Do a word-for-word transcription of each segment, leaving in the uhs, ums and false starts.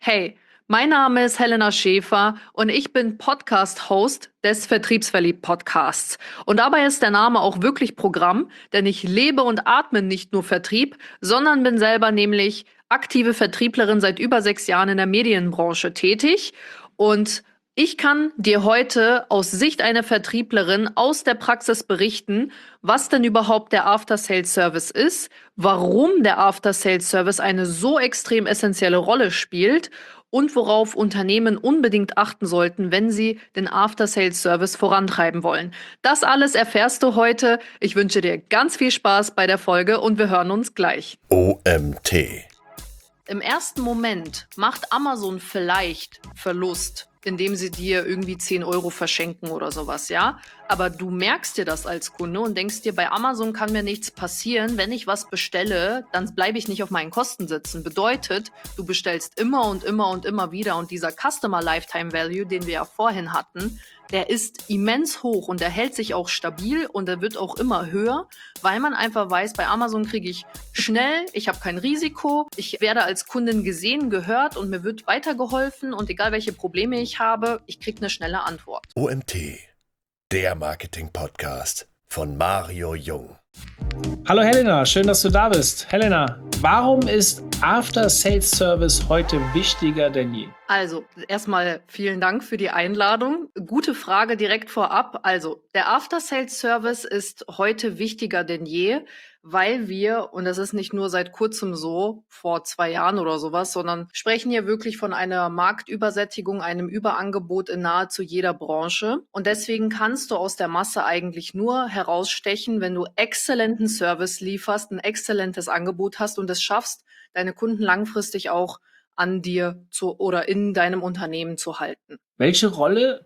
Hey, mein Name ist Helena Schäfer und ich bin Podcast-Host des Vertriebsverliebt-Podcasts. Und dabei ist der Name auch wirklich Programm, denn ich lebe und atme nicht nur Vertrieb, sondern bin selber nämlich aktive Vertrieblerin seit über sechs Jahren in der Medienbranche tätig. Und ich kann dir heute aus Sicht einer Vertrieblerin aus der Praxis berichten, was denn überhaupt der After-Sales-Service ist, warum der After-Sales-Service eine so extrem essentielle Rolle spielt und worauf Unternehmen unbedingt achten sollten, wenn sie den After-Sales-Service vorantreiben wollen. Das alles erfährst du heute. Ich wünsche dir ganz viel Spaß bei der Folge und wir hören uns gleich. O M T. Im ersten Moment macht Amazon vielleicht Verlust, indem sie dir irgendwie zehn Euro verschenken oder sowas, ja? Aber du merkst dir das als Kunde und denkst dir, bei Amazon kann mir nichts passieren. Wenn ich was bestelle, dann bleibe ich nicht auf meinen Kosten sitzen. Bedeutet, du bestellst immer und immer und immer wieder und dieser Customer Lifetime Value, den wir ja vorhin hatten, der ist immens hoch und der hält sich auch stabil und der wird auch immer höher, weil man einfach weiß, bei Amazon kriege ich schnell, ich habe kein Risiko, ich werde als Kundin gesehen, gehört und mir wird weitergeholfen und egal welche Probleme ich habe, ich kriege eine schnelle Antwort. O M T, der Marketing-Podcast von Mario Jung. Hallo Helena, schön, dass du da bist. Helena, warum ist After Sales Service heute wichtiger denn je? Also, erstmal vielen Dank für die Einladung. Gute Frage direkt vorab. Also, der After Sales Service ist heute wichtiger denn je, weil wir, und das ist nicht nur seit kurzem so, vor zwei Jahren oder sowas, sondern sprechen hier wirklich von einer Marktübersättigung, einem Überangebot in nahezu jeder Branche. Und deswegen kannst du aus der Masse eigentlich nur herausstechen, wenn du exzellenten Service lieferst, ein exzellentes Angebot hast und es schaffst, deine Kunden langfristig auch an dir zu oder in deinem Unternehmen zu halten. Welche Rolle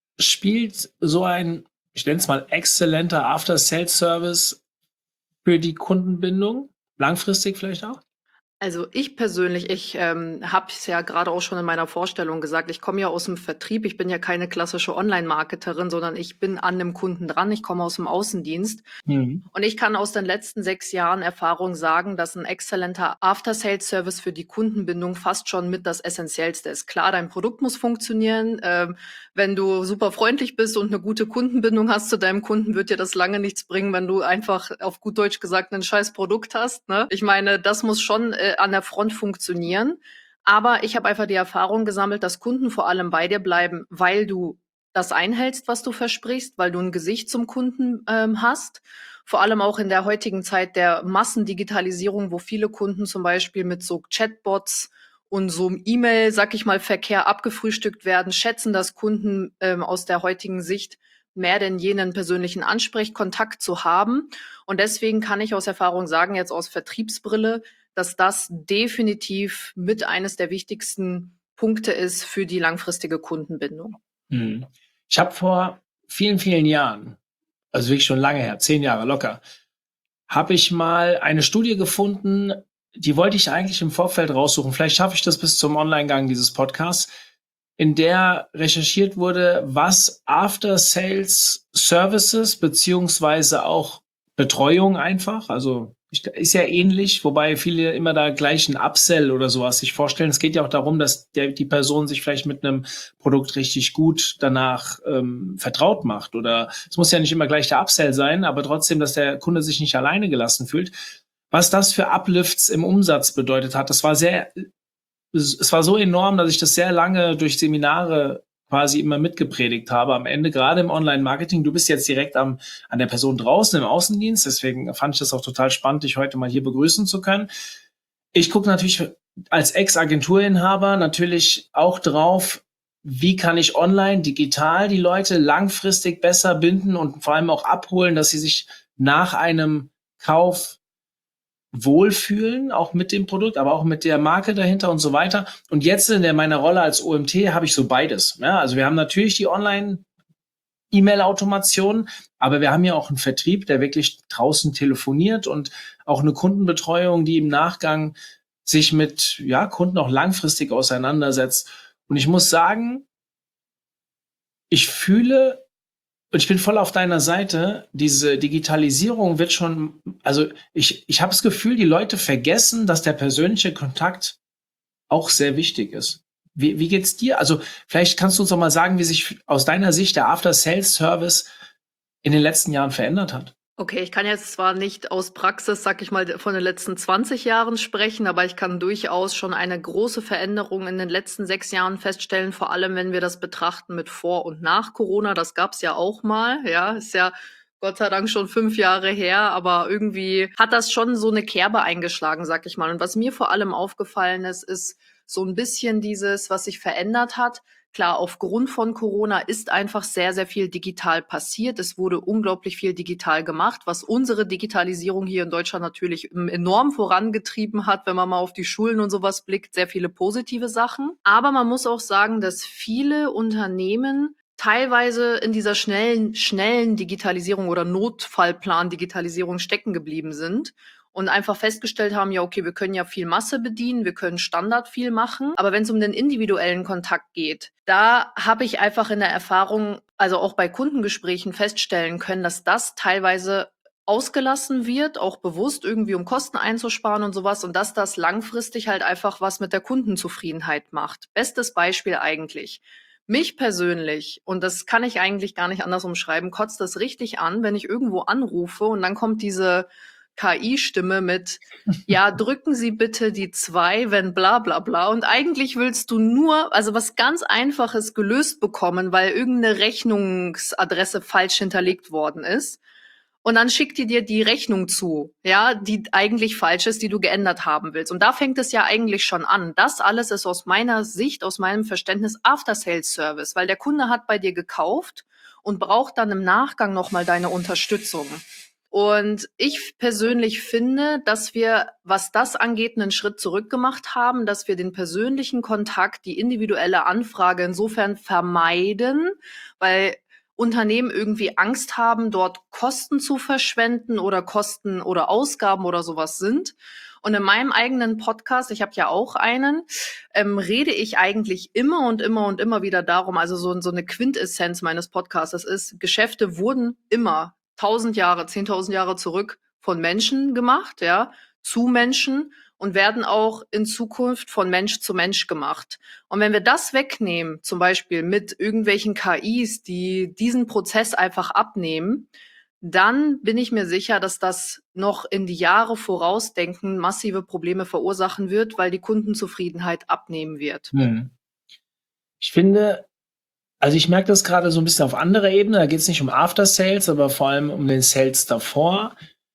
spielt so ein, ich nenne es mal, exzellenter After-Sales-Service für die Kundenbindung? Langfristig vielleicht auch? Also ich persönlich, ich ähm, habe es ja gerade auch schon in meiner Vorstellung gesagt, ich komme ja aus dem Vertrieb, ich bin ja keine klassische Online-Marketerin, sondern ich bin an dem Kunden dran, ich komme aus dem Außendienst. Mhm. Und ich kann aus den letzten sechs Jahren Erfahrung sagen, dass ein exzellenter After-Sales-Service für die Kundenbindung fast schon mit das Essentiellste ist. Klar, dein Produkt muss funktionieren. Ähm, wenn du super freundlich bist und eine gute Kundenbindung hast zu deinem Kunden, wird dir das lange nichts bringen, wenn du einfach auf gut Deutsch gesagt ein scheiß Produkt hast. Ne? Ich meine, das muss schon äh, an der Front funktionieren. Aber ich habe einfach die Erfahrung gesammelt, dass Kunden vor allem bei dir bleiben, weil du das einhältst, was du versprichst, weil du ein Gesicht zum Kunden ähm, hast. Vor allem auch in der heutigen Zeit der Massendigitalisierung, wo viele Kunden zum Beispiel mit so Chatbots und so einem E-Mail, sag ich mal, Verkehr abgefrühstückt werden, schätzen das Kunden ähm, aus der heutigen Sicht mehr denn jenen persönlichen Ansprechkontakt zu haben. Und deswegen kann ich aus Erfahrung sagen, jetzt aus Vertriebsbrille, dass das definitiv mit eines der wichtigsten Punkte ist für die langfristige Kundenbindung. Mhm. Ich habe vor vielen, vielen Jahren, also wirklich schon lange her, zehn Jahre locker, habe ich mal eine Studie gefunden, die wollte ich eigentlich im Vorfeld raussuchen. Vielleicht schaffe ich das bis zum Online-Gang dieses Podcasts, in der recherchiert wurde, was After-Sales-Services beziehungsweise auch Betreuung einfach, also ist ja ähnlich, wobei viele immer da gleich ein Upsell oder sowas sich vorstellen. Es geht ja auch darum, dass der, die Person sich vielleicht mit einem Produkt richtig gut danach ähm, vertraut macht. Oder es muss ja nicht immer gleich der Upsell sein, aber trotzdem, dass der Kunde sich nicht alleine gelassen fühlt. Was das für Uplifts im Umsatz bedeutet hat, das war sehr, es war so enorm, dass ich das sehr lange durch Seminare quasi immer mitgepredigt habe. Am Ende, gerade im Online-Marketing, du bist jetzt direkt am, an der Person draußen im Außendienst, deswegen fand ich das auch total spannend, dich heute mal hier begrüßen zu können. Ich gucke natürlich als Ex-Agenturinhaber natürlich auch drauf, wie kann ich online, digital die Leute langfristig besser binden und vor allem auch abholen, dass sie sich nach einem Kauf wohlfühlen, auch mit dem Produkt, aber auch mit der Marke dahinter und so weiter. Und jetzt in der, meiner Rolle als O M T habe ich so beides. Ja, also wir haben natürlich die Online-E-Mail-Automation, aber wir haben ja auch einen Vertrieb, der wirklich draußen telefoniert und auch eine Kundenbetreuung, die im Nachgang sich mit ja, Kunden auch langfristig auseinandersetzt. Und ich muss sagen, ich fühle, und ich bin voll auf deiner Seite, diese Digitalisierung wird schon, also ich, ich habe das Gefühl, die Leute vergessen, dass der persönliche Kontakt auch sehr wichtig ist. Wie, wie geht's dir? Also vielleicht kannst du uns doch mal sagen, wie sich aus deiner Sicht der After-Sales-Service in den letzten Jahren verändert hat. Okay, ich kann jetzt zwar nicht aus Praxis, sag ich mal, von den letzten zwanzig Jahren sprechen, aber ich kann durchaus schon eine große Veränderung in den letzten sechs Jahren feststellen, vor allem wenn wir das betrachten mit vor und nach Corona. Das gab's ja auch mal, ja, ist ja Gott sei Dank schon fünf Jahre her, aber irgendwie hat das schon so eine Kerbe eingeschlagen, sag ich mal. Und was mir vor allem aufgefallen ist, ist so ein bisschen dieses, was sich verändert hat. Klar, aufgrund von Corona ist einfach sehr, sehr viel digital passiert. Es wurde unglaublich viel digital gemacht, was unsere Digitalisierung hier in Deutschland natürlich enorm vorangetrieben hat, wenn man mal auf die Schulen und sowas blickt, sehr viele positive Sachen. Aber man muss auch sagen, dass viele Unternehmen teilweise in dieser schnellen, schnellen Digitalisierung oder Notfallplan-Digitalisierung stecken geblieben sind und einfach festgestellt haben, ja, okay, wir können ja viel Masse bedienen, wir können Standard viel machen, aber wenn es um den individuellen Kontakt geht, da habe ich einfach in der Erfahrung, also auch bei Kundengesprächen feststellen können, dass das teilweise ausgelassen wird, auch bewusst irgendwie, um Kosten einzusparen und sowas, und dass das langfristig halt einfach was mit der Kundenzufriedenheit macht. Bestes Beispiel eigentlich. Mich persönlich, und das kann ich eigentlich gar nicht anders umschreiben, kotzt das richtig an, wenn ich irgendwo anrufe und dann kommt diese K I-Stimme mit, ja, drücken Sie bitte die zwei, wenn bla bla bla. Und eigentlich willst du nur, also was ganz Einfaches gelöst bekommen, weil irgendeine Rechnungsadresse falsch hinterlegt worden ist. Und dann schickt die dir die Rechnung zu, ja, die eigentlich falsch ist, die du geändert haben willst. Und da fängt es ja eigentlich schon an. Das alles ist aus meiner Sicht, aus meinem Verständnis After-Sales-Service, weil der Kunde hat bei dir gekauft und braucht dann im Nachgang nochmal deine Unterstützung. Und ich persönlich finde, dass wir, was das angeht, einen Schritt zurück gemacht haben, dass wir den persönlichen Kontakt, die individuelle Anfrage insofern vermeiden, weil Unternehmen irgendwie Angst haben, dort Kosten zu verschwenden oder Kosten oder Ausgaben oder sowas sind. Und in meinem eigenen Podcast, ich habe ja auch einen, ähm, rede ich eigentlich immer und immer und immer wieder darum, also so, so eine Quintessenz meines Podcasts ist, Geschäfte wurden immer tausend Jahre, zehntausend Jahre zurück von Menschen gemacht, ja, zu Menschen und werden auch in Zukunft von Mensch zu Mensch gemacht. Und wenn wir das wegnehmen, zum Beispiel mit irgendwelchen K Is, die diesen Prozess einfach abnehmen, dann bin ich mir sicher, dass das noch in die Jahre vorausdenken massive Probleme verursachen wird, weil die Kundenzufriedenheit abnehmen wird. Hm. Ich finde, also ich merke das gerade so ein bisschen auf anderer Ebene. Da geht es nicht um After Sales, aber vor allem um den Sales davor.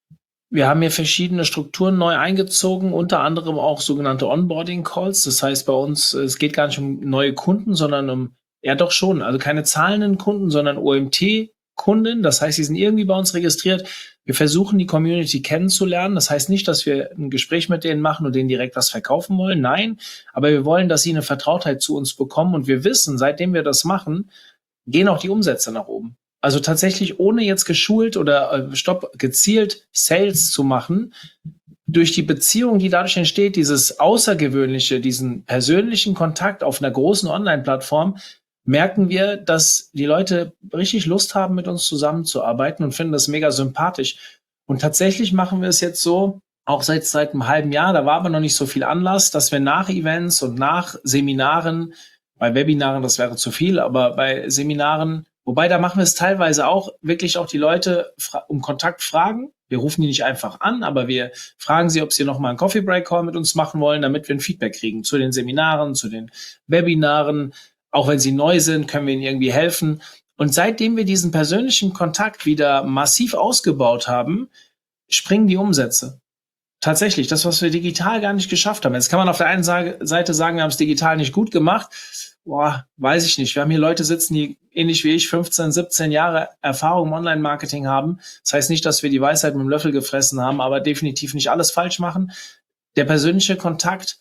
Wir haben hier verschiedene Strukturen neu eingezogen, unter anderem auch sogenannte Onboarding Calls. Das heißt bei uns, es geht gar nicht um neue Kunden, sondern um, ja doch schon, also keine zahlenden Kunden, sondern O M T-Kunden. Das heißt, sie sind irgendwie bei uns registriert. Wir versuchen, die Community kennenzulernen. Das heißt nicht, dass wir ein Gespräch mit denen machen und denen direkt was verkaufen wollen. Nein, aber wir wollen, dass sie eine Vertrautheit zu uns bekommen. Und wir wissen, seitdem wir das machen, gehen auch die Umsätze nach oben. Also tatsächlich, ohne jetzt geschult oder äh, stopp, gezielt Sales zu machen, durch die Beziehung, die dadurch entsteht, dieses Außergewöhnliche, diesen persönlichen Kontakt auf einer großen Online-Plattform, merken wir, dass die Leute richtig Lust haben, mit uns zusammenzuarbeiten und finden das mega sympathisch. Und tatsächlich machen wir es jetzt so, auch seit, seit einem halben Jahr, da war aber noch nicht so viel Anlass, dass wir nach Events und nach Seminaren, bei Webinaren, das wäre zu viel, aber bei Seminaren, wobei da machen wir es teilweise auch, wirklich auch die Leute um Kontakt fragen. Wir rufen die nicht einfach an, aber wir fragen sie, ob sie noch mal einen Coffee Break Call mit uns machen wollen, damit wir ein Feedback kriegen zu den Seminaren, zu den Webinaren. Auch wenn sie neu sind, können wir ihnen irgendwie helfen. Und seitdem wir diesen persönlichen Kontakt wieder massiv ausgebaut haben, springen die Umsätze. Tatsächlich, das, was wir digital gar nicht geschafft haben. Jetzt kann man auf der einen Seite sagen, wir haben es digital nicht gut gemacht. Boah, weiß ich nicht. Wir haben hier Leute sitzen, die ähnlich wie ich fünfzehn, siebzehn Jahre Erfahrung im Online-Marketing haben. Das heißt nicht, dass wir die Weisheit mit dem Löffel gefressen haben, aber definitiv nicht alles falsch machen. Der persönliche Kontakt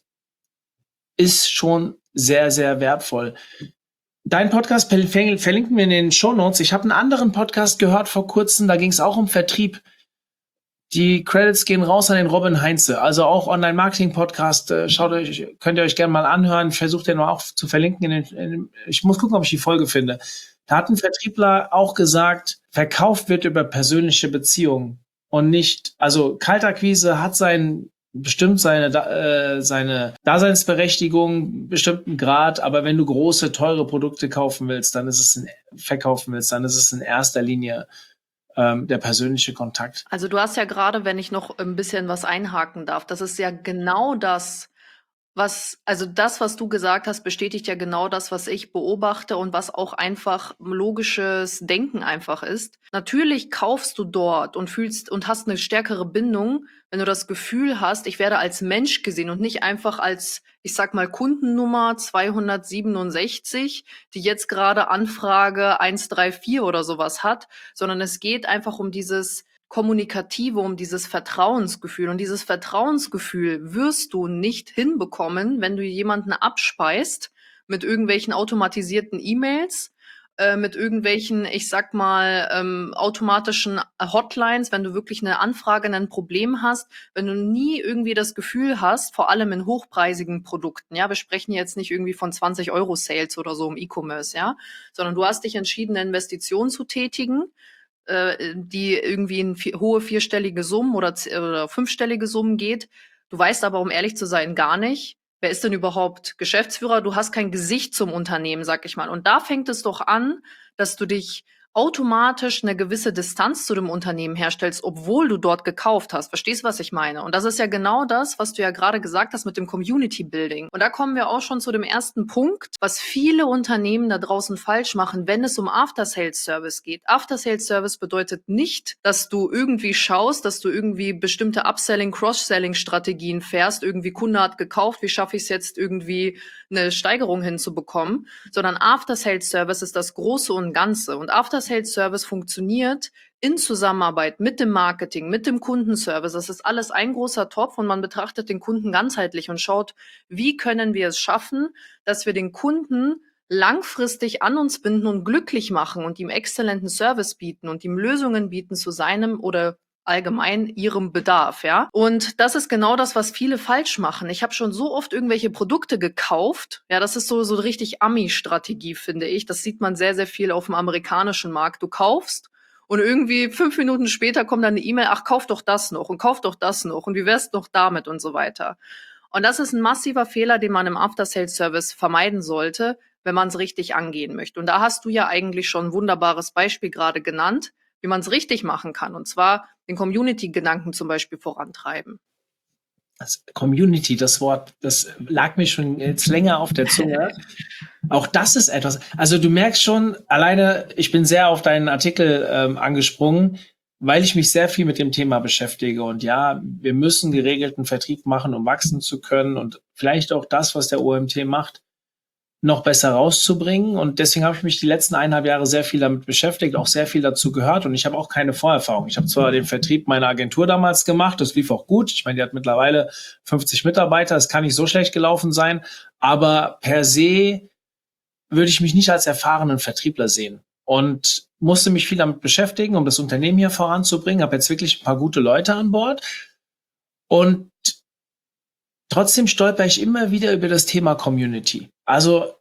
ist schon sehr, sehr wertvoll. Dein Podcast verlinken wir in den Shownotes. Ich habe einen anderen Podcast gehört vor kurzem, da ging es auch um Vertrieb. Die Credits gehen raus an den Robin Heinze, also auch Online-Marketing-Podcast. Äh, schaut euch, könnt ihr euch gerne mal anhören. Versucht den mal auch zu verlinken. In den, in den, ich muss gucken, ob ich die Folge finde. Da hat ein Vertriebler auch gesagt, verkauft wird über persönliche Beziehungen und nicht, also Kaltakquise hat seinen bestimmt seine, äh, seine Daseinsberechtigung, bestimmten Grad, aber wenn du große, teure Produkte kaufen willst, dann ist es in, verkaufen willst, dann ist es in erster Linie ähm, der persönliche Kontakt. Also du hast ja gerade, wenn ich noch ein bisschen was einhaken darf, das ist ja genau das, was, also das, was du gesagt hast, bestätigt ja genau das, was ich beobachte und was auch einfach logisches Denken einfach ist. Natürlich kaufst du dort und fühlst und hast eine stärkere Bindung, wenn du das Gefühl hast, ich werde als Mensch gesehen und nicht einfach als, ich sag mal, Kundennummer zweihundertsiebenundsechzig, die jetzt gerade Anfrage eins drei vier oder sowas hat, sondern es geht einfach um dieses Kommunikative, um dieses Vertrauensgefühl. Und dieses Vertrauensgefühl wirst du nicht hinbekommen, wenn du jemanden abspeist mit irgendwelchen automatisierten E-Mails, äh, mit irgendwelchen, ich sag mal, ähm, automatischen Hotlines, wenn du wirklich eine Anfrage, ein Problem hast, wenn du nie irgendwie das Gefühl hast, vor allem in hochpreisigen Produkten, ja, wir sprechen jetzt nicht irgendwie von zwanzig Euro Sales oder so im E-Commerce, ja, sondern du hast dich entschieden, eine Investition zu tätigen, äh, die irgendwie in vier, hohe vierstellige Summen oder, oder fünfstellige Summen geht. Du weißt aber, um ehrlich zu sein, gar nicht, wer ist denn überhaupt Geschäftsführer? Du hast kein Gesicht zum Unternehmen, sag ich mal. Und da fängt es doch an, dass du dich automatisch eine gewisse Distanz zu dem Unternehmen herstellst, obwohl du dort gekauft hast. Verstehst du, was ich meine? Und das ist ja genau das, was du ja gerade gesagt hast mit dem Community Building. Und da kommen wir auch schon zu dem ersten Punkt, was viele Unternehmen da draußen falsch machen, wenn es um After-Sales-Service geht. After-Sales-Service bedeutet nicht, dass du irgendwie schaust, dass du irgendwie bestimmte Upselling, Cross-Selling-Strategien fährst. Irgendwie Kunde hat gekauft, wie schaffe ich es jetzt irgendwie eine Steigerung hinzubekommen, sondern After-Sales-Service ist das Große und Ganze. Und After-Sales-Service funktioniert in Zusammenarbeit mit dem Marketing, mit dem Kundenservice. Das ist alles ein großer Topf und man betrachtet den Kunden ganzheitlich und schaut, wie können wir es schaffen, dass wir den Kunden langfristig an uns binden und glücklich machen und ihm exzellenten Service bieten und ihm Lösungen bieten zu seinem oder allgemein ihrem Bedarf, ja. Und das ist genau das, was viele falsch machen. Ich habe schon so oft irgendwelche Produkte gekauft. Ja, das ist so so richtig Ami-Strategie, finde ich. Das sieht man sehr, sehr viel auf dem amerikanischen Markt. Du kaufst und irgendwie fünf Minuten später kommt dann eine E-Mail, ach, kauf doch das noch und kauf doch das noch und wie wär's noch damit und so weiter. Und das ist ein massiver Fehler, den man im After-Sales-Service vermeiden sollte, wenn man es richtig angehen möchte. Und da hast du ja eigentlich schon ein wunderbares Beispiel gerade genannt, wie man es richtig machen kann. Und zwar den Community-Gedanken zum Beispiel vorantreiben. Das Community, das Wort, das lag mir schon jetzt länger auf der Zunge. Auch das ist etwas, also du merkst schon, alleine, ich bin sehr auf deinen Artikel ähm, angesprungen, weil ich mich sehr viel mit dem Thema beschäftige. Und ja, wir müssen geregelten Vertrieb machen, um wachsen zu können und vielleicht auch das, was der O M T macht, noch besser rauszubringen. Und deswegen habe ich mich die letzten eineinhalb Jahre sehr viel damit beschäftigt, auch sehr viel dazu gehört. Und ich habe auch keine Vorerfahrung. Ich habe zwar den Vertrieb meiner Agentur damals gemacht, das lief auch gut. Ich meine, die hat mittlerweile fünfzig Mitarbeiter, das kann nicht so schlecht gelaufen sein. Aber per se würde ich mich nicht als erfahrenen Vertriebler sehen. Und musste mich viel damit beschäftigen, um das Unternehmen hier voranzubringen. Habe jetzt wirklich ein paar gute Leute an Bord. Und trotzdem stolper ich immer wieder über das Thema Community. Also,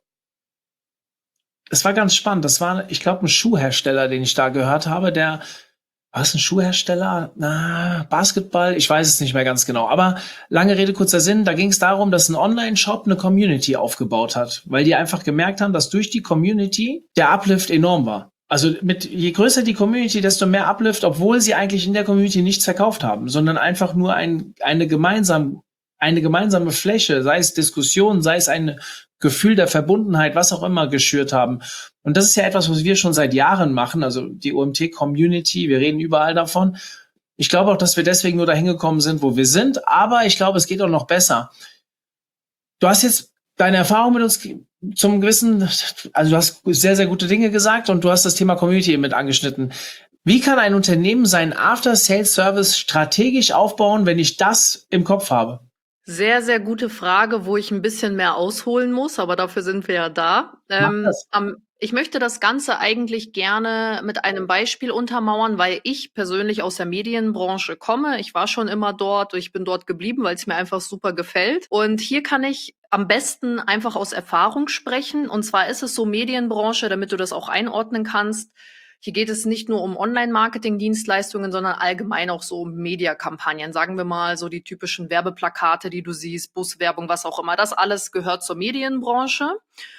es war ganz spannend. Das war, ich glaube, ein Schuhhersteller, den ich da gehört habe, der, war es ein Schuhhersteller? Na, Basketball? Ich weiß es nicht mehr ganz genau. Aber lange Rede, kurzer Sinn, da ging es darum, dass ein Online-Shop eine Community aufgebaut hat, weil die einfach gemerkt haben, dass durch die Community der Uplift enorm war. Also mit, je größer die Community, desto mehr Uplift, obwohl sie eigentlich in der Community nichts verkauft haben, sondern einfach nur ein, eine gemeinsam eine gemeinsame Fläche, sei es Diskussion, sei es ein Gefühl der Verbundenheit, was auch immer geschürt haben. Und das ist ja etwas, was wir schon seit Jahren machen, also die O M T-Community, wir reden überall davon. Ich glaube auch, dass wir deswegen nur dahin gekommen sind, wo wir sind, aber ich glaube, es geht auch noch besser. Du hast jetzt deine Erfahrung mit uns zum gewissen, also du hast sehr, sehr gute Dinge gesagt und du hast das Thema Community mit angeschnitten. Wie kann ein Unternehmen seinen After-Sales-Service strategisch aufbauen, wenn ich das im Kopf habe? Sehr, sehr gute Frage, wo ich ein bisschen mehr ausholen muss, aber dafür sind wir ja da. Ähm, am, ich möchte das Ganze eigentlich gerne mit einem Beispiel untermauern, weil ich persönlich aus der Medienbranche komme. Ich war schon immer dort, ich bin dort geblieben, weil es mir einfach super gefällt. Und hier kann ich am besten einfach aus Erfahrung sprechen. Und zwar ist es so, Medienbranche, damit du das auch einordnen kannst, Hier geht es nicht nur um Online-Marketing-Dienstleistungen, sondern allgemein auch so um Mediakampagnen. Sagen wir mal so die typischen Werbeplakate, die du siehst, Buswerbung, was auch immer. Das alles gehört zur Medienbranche.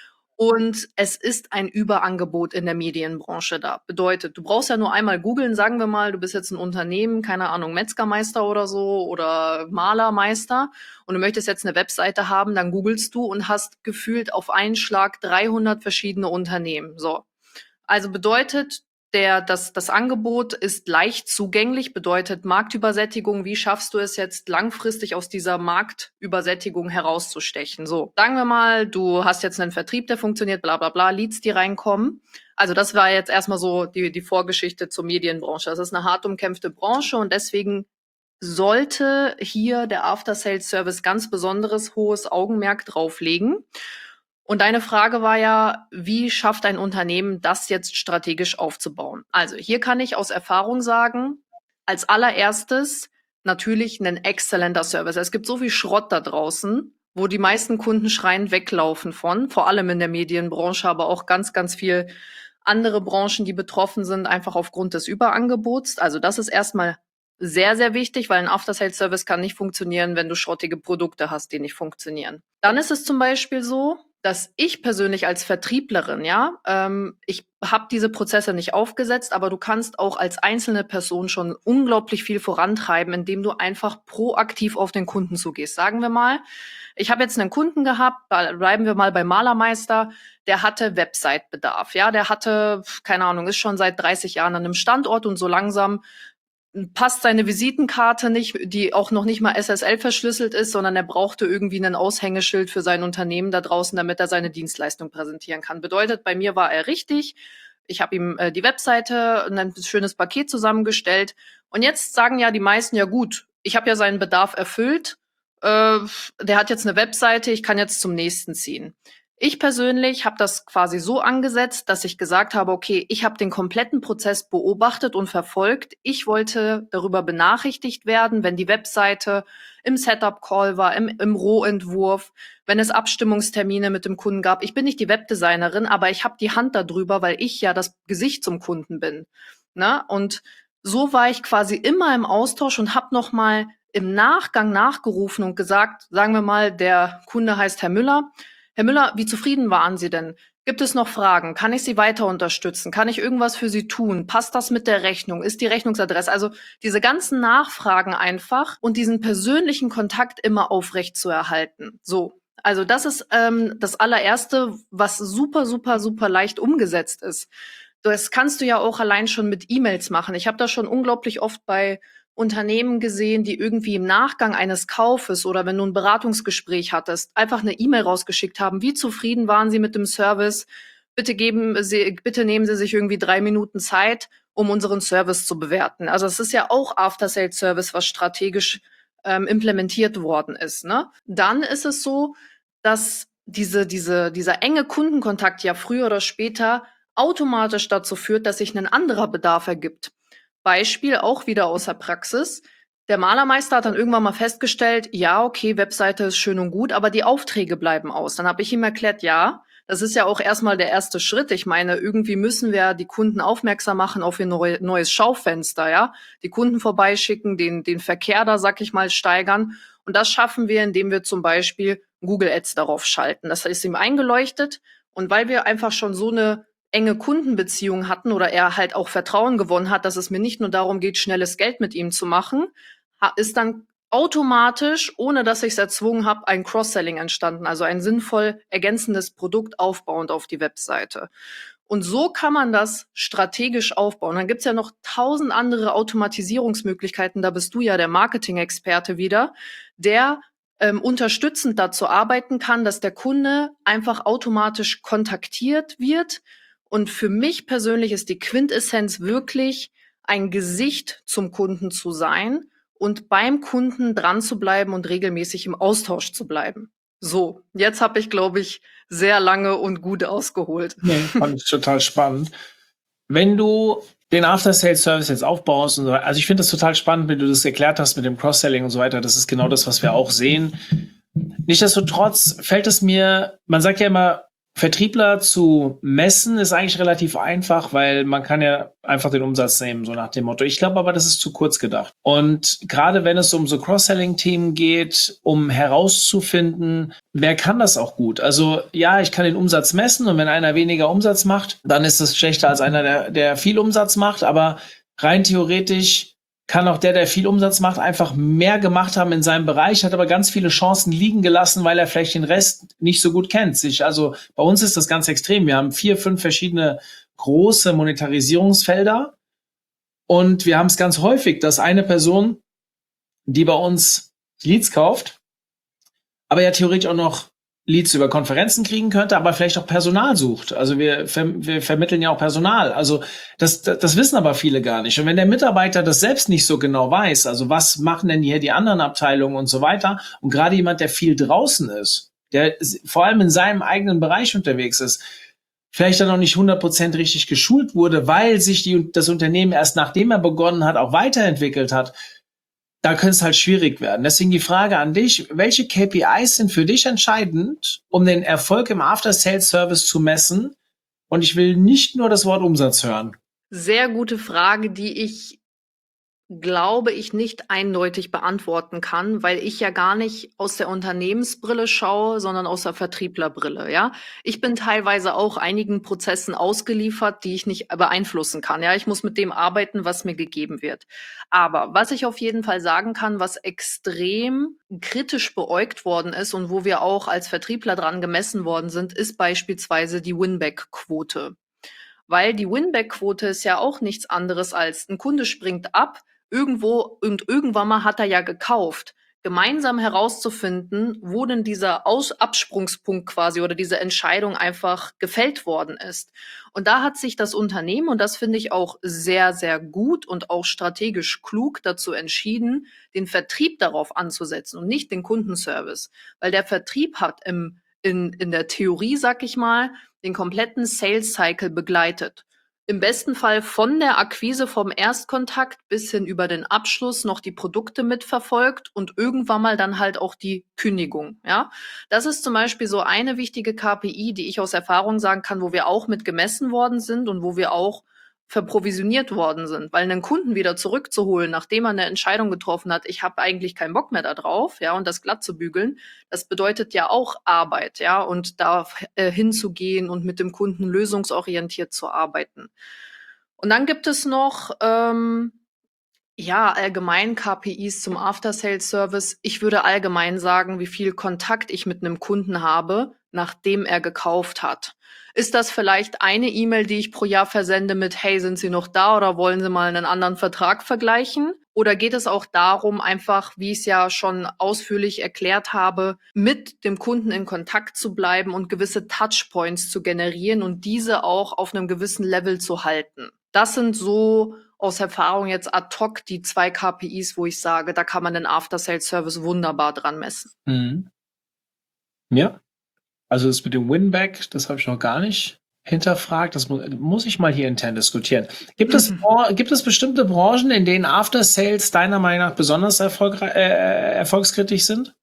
Und es ist ein Überangebot in der Medienbranche da. Bedeutet, du brauchst ja nur einmal googeln, sagen wir mal, du bist jetzt ein Unternehmen, keine Ahnung, Metzgermeister oder so oder Malermeister und du möchtest jetzt eine Webseite haben, dann googelst du und hast gefühlt auf einen Schlag dreihundert verschiedene Unternehmen. So. Also bedeutet, der, das, das Angebot ist leicht zugänglich, bedeutet Marktübersättigung. Wie schaffst du es jetzt langfristig aus dieser Marktübersättigung herauszustechen? So, sagen wir mal, du hast jetzt einen Vertrieb, der funktioniert, bla bla bla, Leads, die reinkommen. Also das war jetzt erstmal so die, die Vorgeschichte zur Medienbranche. Das ist eine hart umkämpfte Branche und deswegen sollte hier der After-Sales-Service ganz besonderes hohes Augenmerk drauflegen. Und deine Frage war ja, wie schafft ein Unternehmen, das jetzt strategisch aufzubauen? Also hier kann ich aus Erfahrung sagen, als allererstes natürlich ein exzellenter Service. Es gibt so viel Schrott da draußen, wo die meisten Kunden schreiend weglaufen von, vor allem in der Medienbranche, aber auch ganz, ganz viel andere Branchen, die betroffen sind, einfach aufgrund des Überangebots. Also das ist erstmal sehr, sehr wichtig, weil ein After-Sales-Service kann nicht funktionieren, wenn du schrottige Produkte hast, die nicht funktionieren. Dann ist es zum Beispiel so, dass ich persönlich als Vertrieblerin, ja, ähm, ich habe diese Prozesse nicht aufgesetzt, aber du kannst auch als einzelne Person schon unglaublich viel vorantreiben, indem du einfach proaktiv auf den Kunden zugehst. Sagen wir mal, ich habe jetzt einen Kunden gehabt, bleiben wir mal bei Malermeister, der hatte Website-Bedarf, ja, der hatte, keine Ahnung, ist schon seit dreißig Jahren an einem Standort und so langsam passt seine Visitenkarte nicht, die auch noch nicht mal S S L verschlüsselt ist, sondern er brauchte irgendwie ein Aushängeschild für sein Unternehmen da draußen, damit er seine Dienstleistung präsentieren kann. Bedeutet, bei mir war er richtig. Ich habe ihm äh, die Webseite, ein schönes Paket zusammengestellt. Und jetzt sagen ja die meisten, ja gut, ich habe ja seinen Bedarf erfüllt. Äh, der hat jetzt eine Webseite, ich kann jetzt zum nächsten ziehen. Ich persönlich habe das quasi so angesetzt, dass ich gesagt habe, okay, ich habe den kompletten Prozess beobachtet und verfolgt. Ich wollte darüber benachrichtigt werden, wenn die Webseite im Setup-Call war, im, im Rohentwurf, wenn es Abstimmungstermine mit dem Kunden gab. Ich bin nicht die Webdesignerin, aber ich habe die Hand darüber, weil ich ja das Gesicht zum Kunden bin. Ne? Und so war ich quasi immer im Austausch und habe noch mal im Nachgang nachgerufen und gesagt, sagen wir mal, der Kunde heißt Herr Müller. Herr Müller, wie zufrieden waren Sie denn? Gibt es noch Fragen? Kann ich Sie weiter unterstützen? Kann ich irgendwas für Sie tun? Passt das mit der Rechnung? Ist die Rechnungsadresse? Also diese ganzen Nachfragen einfach und diesen persönlichen Kontakt immer aufrecht zu erhalten. So, also das ist ähm, das allererste, was super, super, super leicht umgesetzt ist. Das kannst du ja auch allein schon mit E-Mails machen. Ich habe das schon unglaublich oft bei Unternehmen gesehen, die irgendwie im Nachgang eines Kaufes oder wenn du ein Beratungsgespräch hattest, einfach eine E-Mail rausgeschickt haben. Wie zufrieden waren Sie mit dem Service? Bitte geben Sie, bitte nehmen Sie sich irgendwie drei Minuten Zeit, um unseren Service zu bewerten. Also es ist ja auch After-Sales-Service, was strategisch ähm, implementiert worden ist. Ne? Dann ist es so, dass diese, diese, dieser enge Kundenkontakt ja früher oder später automatisch dazu führt, dass sich ein anderer Bedarf ergibt. Beispiel auch wieder aus der Praxis. Der Malermeister hat dann irgendwann mal festgestellt, ja, okay, Webseite ist schön und gut, aber die Aufträge bleiben aus. Dann habe ich ihm erklärt, ja, das ist ja auch erstmal der erste Schritt. Ich meine, irgendwie müssen wir die Kunden aufmerksam machen auf ihr neu, neues Schaufenster, ja. Die Kunden vorbeischicken, den, den Verkehr da, sag ich mal, steigern. Und das schaffen wir, indem wir zum Beispiel Google Ads darauf schalten. Das ist ihm eingeleuchtet. Und weil wir einfach schon so eine enge Kundenbeziehung hatten oder er halt auch Vertrauen gewonnen hat, dass es mir nicht nur darum geht, schnelles Geld mit ihm zu machen, ist dann automatisch, ohne dass ich es erzwungen habe, ein Cross-Selling entstanden, also ein sinnvoll ergänzendes Produkt aufbauend auf die Webseite. Und so kann man das strategisch aufbauen. Dann gibt's ja noch tausend andere Automatisierungsmöglichkeiten, da bist du ja der Marketing-Experte wieder, der ähm, unterstützend dazu arbeiten kann, dass der Kunde einfach automatisch kontaktiert wird. Und für mich persönlich ist die Quintessenz wirklich, ein Gesicht zum Kunden zu sein und beim Kunden dran zu bleiben und regelmäßig im Austausch zu bleiben. So, jetzt habe ich, glaube ich, sehr lange und gut ausgeholt. Nee, fand ich total spannend. Wenn du den After-Sales-Service jetzt aufbaust und so weiter, also ich finde das total spannend, wenn du das erklärt hast mit dem Cross-Selling und so weiter. Das ist genau das, was wir auch sehen. Nichtsdestotrotz fällt es mir, man sagt ja immer, Vertriebler zu messen ist eigentlich relativ einfach, weil man kann ja einfach den Umsatz nehmen, so nach dem Motto. Ich glaube aber, das ist zu kurz gedacht. Und gerade wenn es um so Cross-Selling-Themen geht, um herauszufinden, wer kann das auch gut? Also ja, ich kann den Umsatz messen und wenn einer weniger Umsatz macht, dann ist es schlechter als einer, der, der viel Umsatz macht. Aber rein theoretisch kann auch der, der viel Umsatz macht, einfach mehr gemacht haben in seinem Bereich, hat aber ganz viele Chancen liegen gelassen, weil er vielleicht den Rest nicht so gut kennt. Sich, also bei uns ist das ganz extrem. Wir haben vier, fünf verschiedene große Monetarisierungsfelder und wir haben es ganz häufig, dass eine Person, die bei uns Leads kauft, aber ja theoretisch auch noch Leads über Konferenzen kriegen könnte, aber vielleicht auch Personal sucht. Also wir, ver- wir vermitteln ja auch Personal. Also das, das, das wissen aber viele gar nicht. Und wenn der Mitarbeiter das selbst nicht so genau weiß, also was machen denn hier die anderen Abteilungen und so weiter, und gerade jemand, der viel draußen ist, der vor allem in seinem eigenen Bereich unterwegs ist, vielleicht dann noch nicht hundert Prozent richtig geschult wurde, weil sich die, das Unternehmen erst nachdem er begonnen hat, auch weiterentwickelt hat, da könnte es halt schwierig werden. Deswegen die Frage an dich, welche K P Is sind für dich entscheidend, um den Erfolg im After-Sales-Service zu messen? Und ich will nicht nur das Wort Umsatz hören. Sehr gute Frage, die ich, glaube ich, nicht eindeutig beantworten kann, weil ich ja gar nicht aus der Unternehmensbrille schaue, sondern aus der Vertrieblerbrille, ja. Ich bin teilweise auch einigen Prozessen ausgeliefert, die ich nicht beeinflussen kann, ja. Ich muss mit dem arbeiten, was mir gegeben wird. Aber was ich auf jeden Fall sagen kann, was extrem kritisch beäugt worden ist und wo wir auch als Vertriebler dran gemessen worden sind, ist beispielsweise die Winback-Quote. Weil die Winback-Quote ist ja auch nichts anderes als ein Kunde springt ab, irgendwo und irgendwann mal hat er ja gekauft. Gemeinsam herauszufinden, wo denn dieser Aus Absprungspunkt quasi oder diese Entscheidung einfach gefällt worden ist. Und da hat sich das Unternehmen, und das finde ich auch sehr, sehr gut und auch strategisch klug, dazu entschieden, den Vertrieb darauf anzusetzen und nicht den Kundenservice. Weil der Vertrieb hat im, in, in der Theorie, sag ich mal, den kompletten Sales Cycle begleitet. Im besten Fall von der Akquise vom Erstkontakt bis hin über den Abschluss noch die Produkte mitverfolgt und irgendwann mal dann halt auch die Kündigung, ja. Das ist zum Beispiel so eine wichtige K P I, die ich aus Erfahrung sagen kann, wo wir auch mit gemessen worden sind und wo wir auch verprovisioniert worden sind, weil einen Kunden wieder zurückzuholen, nachdem er eine Entscheidung getroffen hat, ich habe eigentlich keinen Bock mehr da drauf, ja, und das glatt zu bügeln, das bedeutet ja auch Arbeit, ja, und da äh, hinzugehen und mit dem Kunden lösungsorientiert zu arbeiten. Und dann gibt es noch ähm, ja, allgemein K P Is zum After-Sales-Service. Ich würde allgemein sagen, wie viel Kontakt ich mit einem Kunden habe, nachdem er gekauft hat. Ist das vielleicht eine E-Mail, die ich pro Jahr versende mit, hey, sind Sie noch da oder wollen Sie mal einen anderen Vertrag vergleichen? Oder geht es auch darum, einfach, wie ich es ja schon ausführlich erklärt habe, mit dem Kunden in Kontakt zu bleiben und gewisse Touchpoints zu generieren und diese auch auf einem gewissen Level zu halten? Das sind so aus Erfahrung jetzt ad hoc die zwei K P Is, wo ich sage, da kann man den After-Sales-Service wunderbar dran messen. Mhm. Ja, also das mit dem Winback, das habe ich noch gar nicht hinterfragt. Das mu muss ich mal hier intern diskutieren. Gibt es, Bran- gibt es bestimmte Branchen, in denen After Sales deiner Meinung nach besonders erfolgreich, äh, erfolgskritisch sind?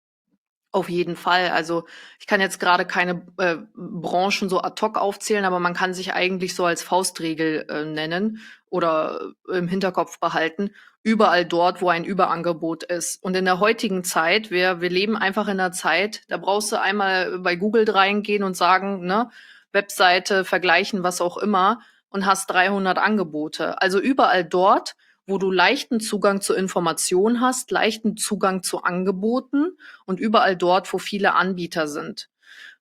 Auf jeden Fall. Also ich kann jetzt gerade keine äh, Branchen so ad hoc aufzählen, aber man kann sich eigentlich so als Faustregel äh, nennen oder äh, im Hinterkopf behalten. Überall dort, wo ein Überangebot ist. Und in der heutigen Zeit, wir, wir leben einfach in einer Zeit, da brauchst du einmal bei Google reingehen und sagen, ne, Webseite vergleichen, was auch immer, und hast dreihundert Angebote. Also überall dort, wo du leichten Zugang zu Informationen hast, leichten Zugang zu Angeboten und überall dort, wo viele Anbieter sind.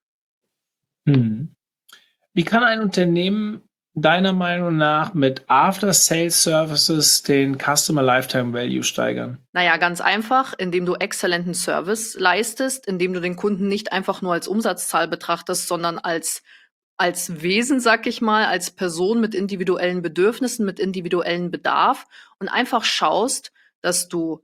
Mhm. Wie kann ein Unternehmen deiner Meinung nach mit After-Sales-Services den Customer Lifetime Value steigern? Naja, ganz einfach, indem du exzellenten Service leistest, indem du den Kunden nicht einfach nur als Umsatzzahl betrachtest, sondern als als Wesen, sag ich mal, als Person mit individuellen Bedürfnissen, mit individuellen Bedarf und einfach schaust, dass du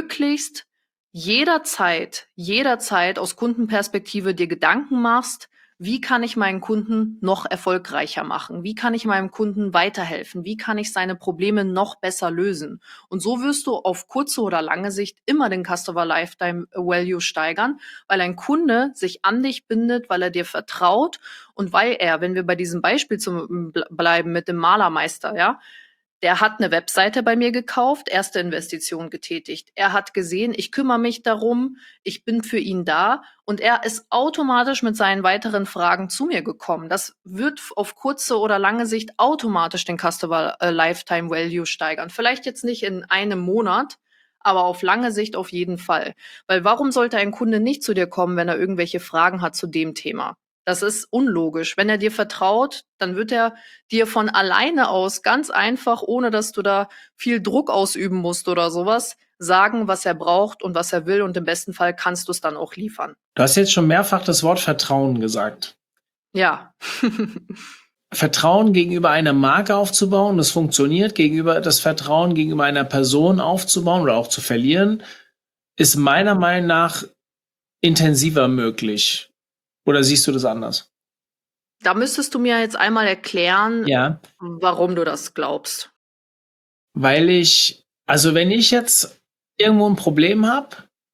möglichst jederzeit, jederzeit aus Kundenperspektive dir Gedanken machst, wie kann ich meinen Kunden noch erfolgreicher machen? Wie kann ich meinem Kunden weiterhelfen? Wie kann ich seine Probleme noch besser lösen? Und so wirst du auf kurze oder lange Sicht immer den Customer Lifetime Value steigern, weil ein Kunde sich an dich bindet, weil er dir vertraut und weil er, wenn wir bei diesem Beispiel zum, bleiben mit dem Malermeister, ja, der hat eine Webseite bei mir gekauft, erste Investition getätigt. Er hat gesehen, ich kümmere mich darum, ich bin für ihn da und er ist automatisch mit seinen weiteren Fragen zu mir gekommen. Das wird auf kurze oder lange Sicht automatisch den Customer äh, Lifetime Value steigern. Vielleicht jetzt nicht in einem Monat, aber auf lange Sicht auf jeden Fall. Weil warum sollte ein Kunde nicht zu dir kommen, wenn er irgendwelche Fragen hat zu dem Thema? Das ist unlogisch. Wenn er dir vertraut, dann wird er dir von alleine aus ganz einfach, ohne dass du da viel Druck ausüben musst oder sowas, sagen, was er braucht und was er will. Und im besten Fall kannst du es dann auch liefern. Du hast jetzt schon mehrfach das Wort Vertrauen gesagt. Ja. Vertrauen gegenüber einer Marke aufzubauen, das funktioniert. Gegenüber das Vertrauen gegenüber einer Person aufzubauen oder auch zu verlieren, ist meiner Meinung nach intensiver möglich. Oder siehst du das anders? Da müsstest du mir jetzt einmal erklären, Ja. warum du das glaubst. Weil ich, also wenn ich jetzt irgendwo ein Problem habe,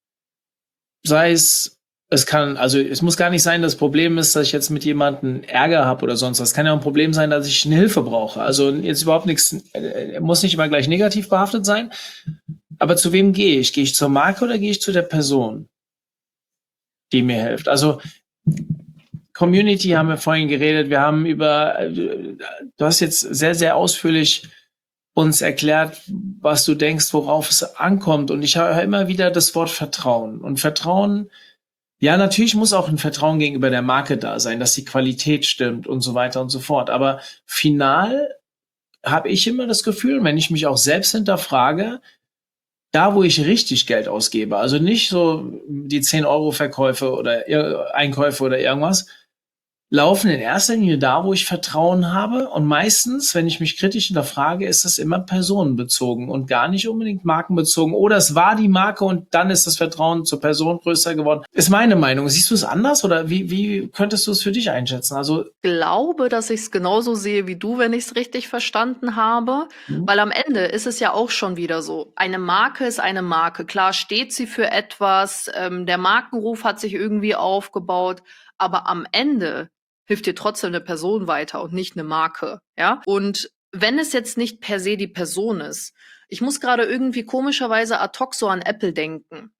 sei es, es kann, also es muss gar nicht sein, das Problem ist, dass ich jetzt mit jemandem Ärger habe oder sonst was. Es kann ja auch ein Problem sein, dass ich eine Hilfe brauche. Also jetzt überhaupt nichts, äh, muss nicht immer gleich negativ behaftet sein. Aber zu wem gehe ich? Gehe ich zur Marke oder gehe ich zu der Person, die mir hilft? Also Community haben wir vorhin geredet. Wir haben über, du hast jetzt sehr, sehr ausführlich uns erklärt, was du denkst, worauf es ankommt. Und ich höre immer wieder das Wort Vertrauen. Und Vertrauen, ja, natürlich muss auch ein Vertrauen gegenüber der Marke da sein, dass die Qualität stimmt und so weiter und so fort. Aber final habe ich immer das Gefühl, wenn ich mich auch selbst hinterfrage, da, wo ich richtig Geld ausgebe, also nicht so die zehn Euro Verkäufe oder Einkäufe oder irgendwas, laufen in erster Linie da, wo ich Vertrauen habe. Und meistens, wenn ich mich kritisch hinterfrage, ist es immer personenbezogen und gar nicht unbedingt markenbezogen. Oder es war die Marke und dann ist das Vertrauen zur Person größer geworden. Ist meine Meinung. Siehst du es anders oder wie, wie könntest du es für dich einschätzen? Also, Ich glaube, dass ich es genauso sehe wie du, wenn ich es richtig verstanden habe. Mhm. Weil am Ende ist es ja auch schon wieder so. Eine Marke ist eine Marke. Klar steht sie für etwas, ähm, der Markenruf hat sich irgendwie aufgebaut, aber am Ende hilft dir trotzdem eine Person weiter und nicht eine Marke, ja? Und wenn es jetzt nicht per se die Person ist, ich muss gerade irgendwie komischerweise ad hoc so an Apple denken.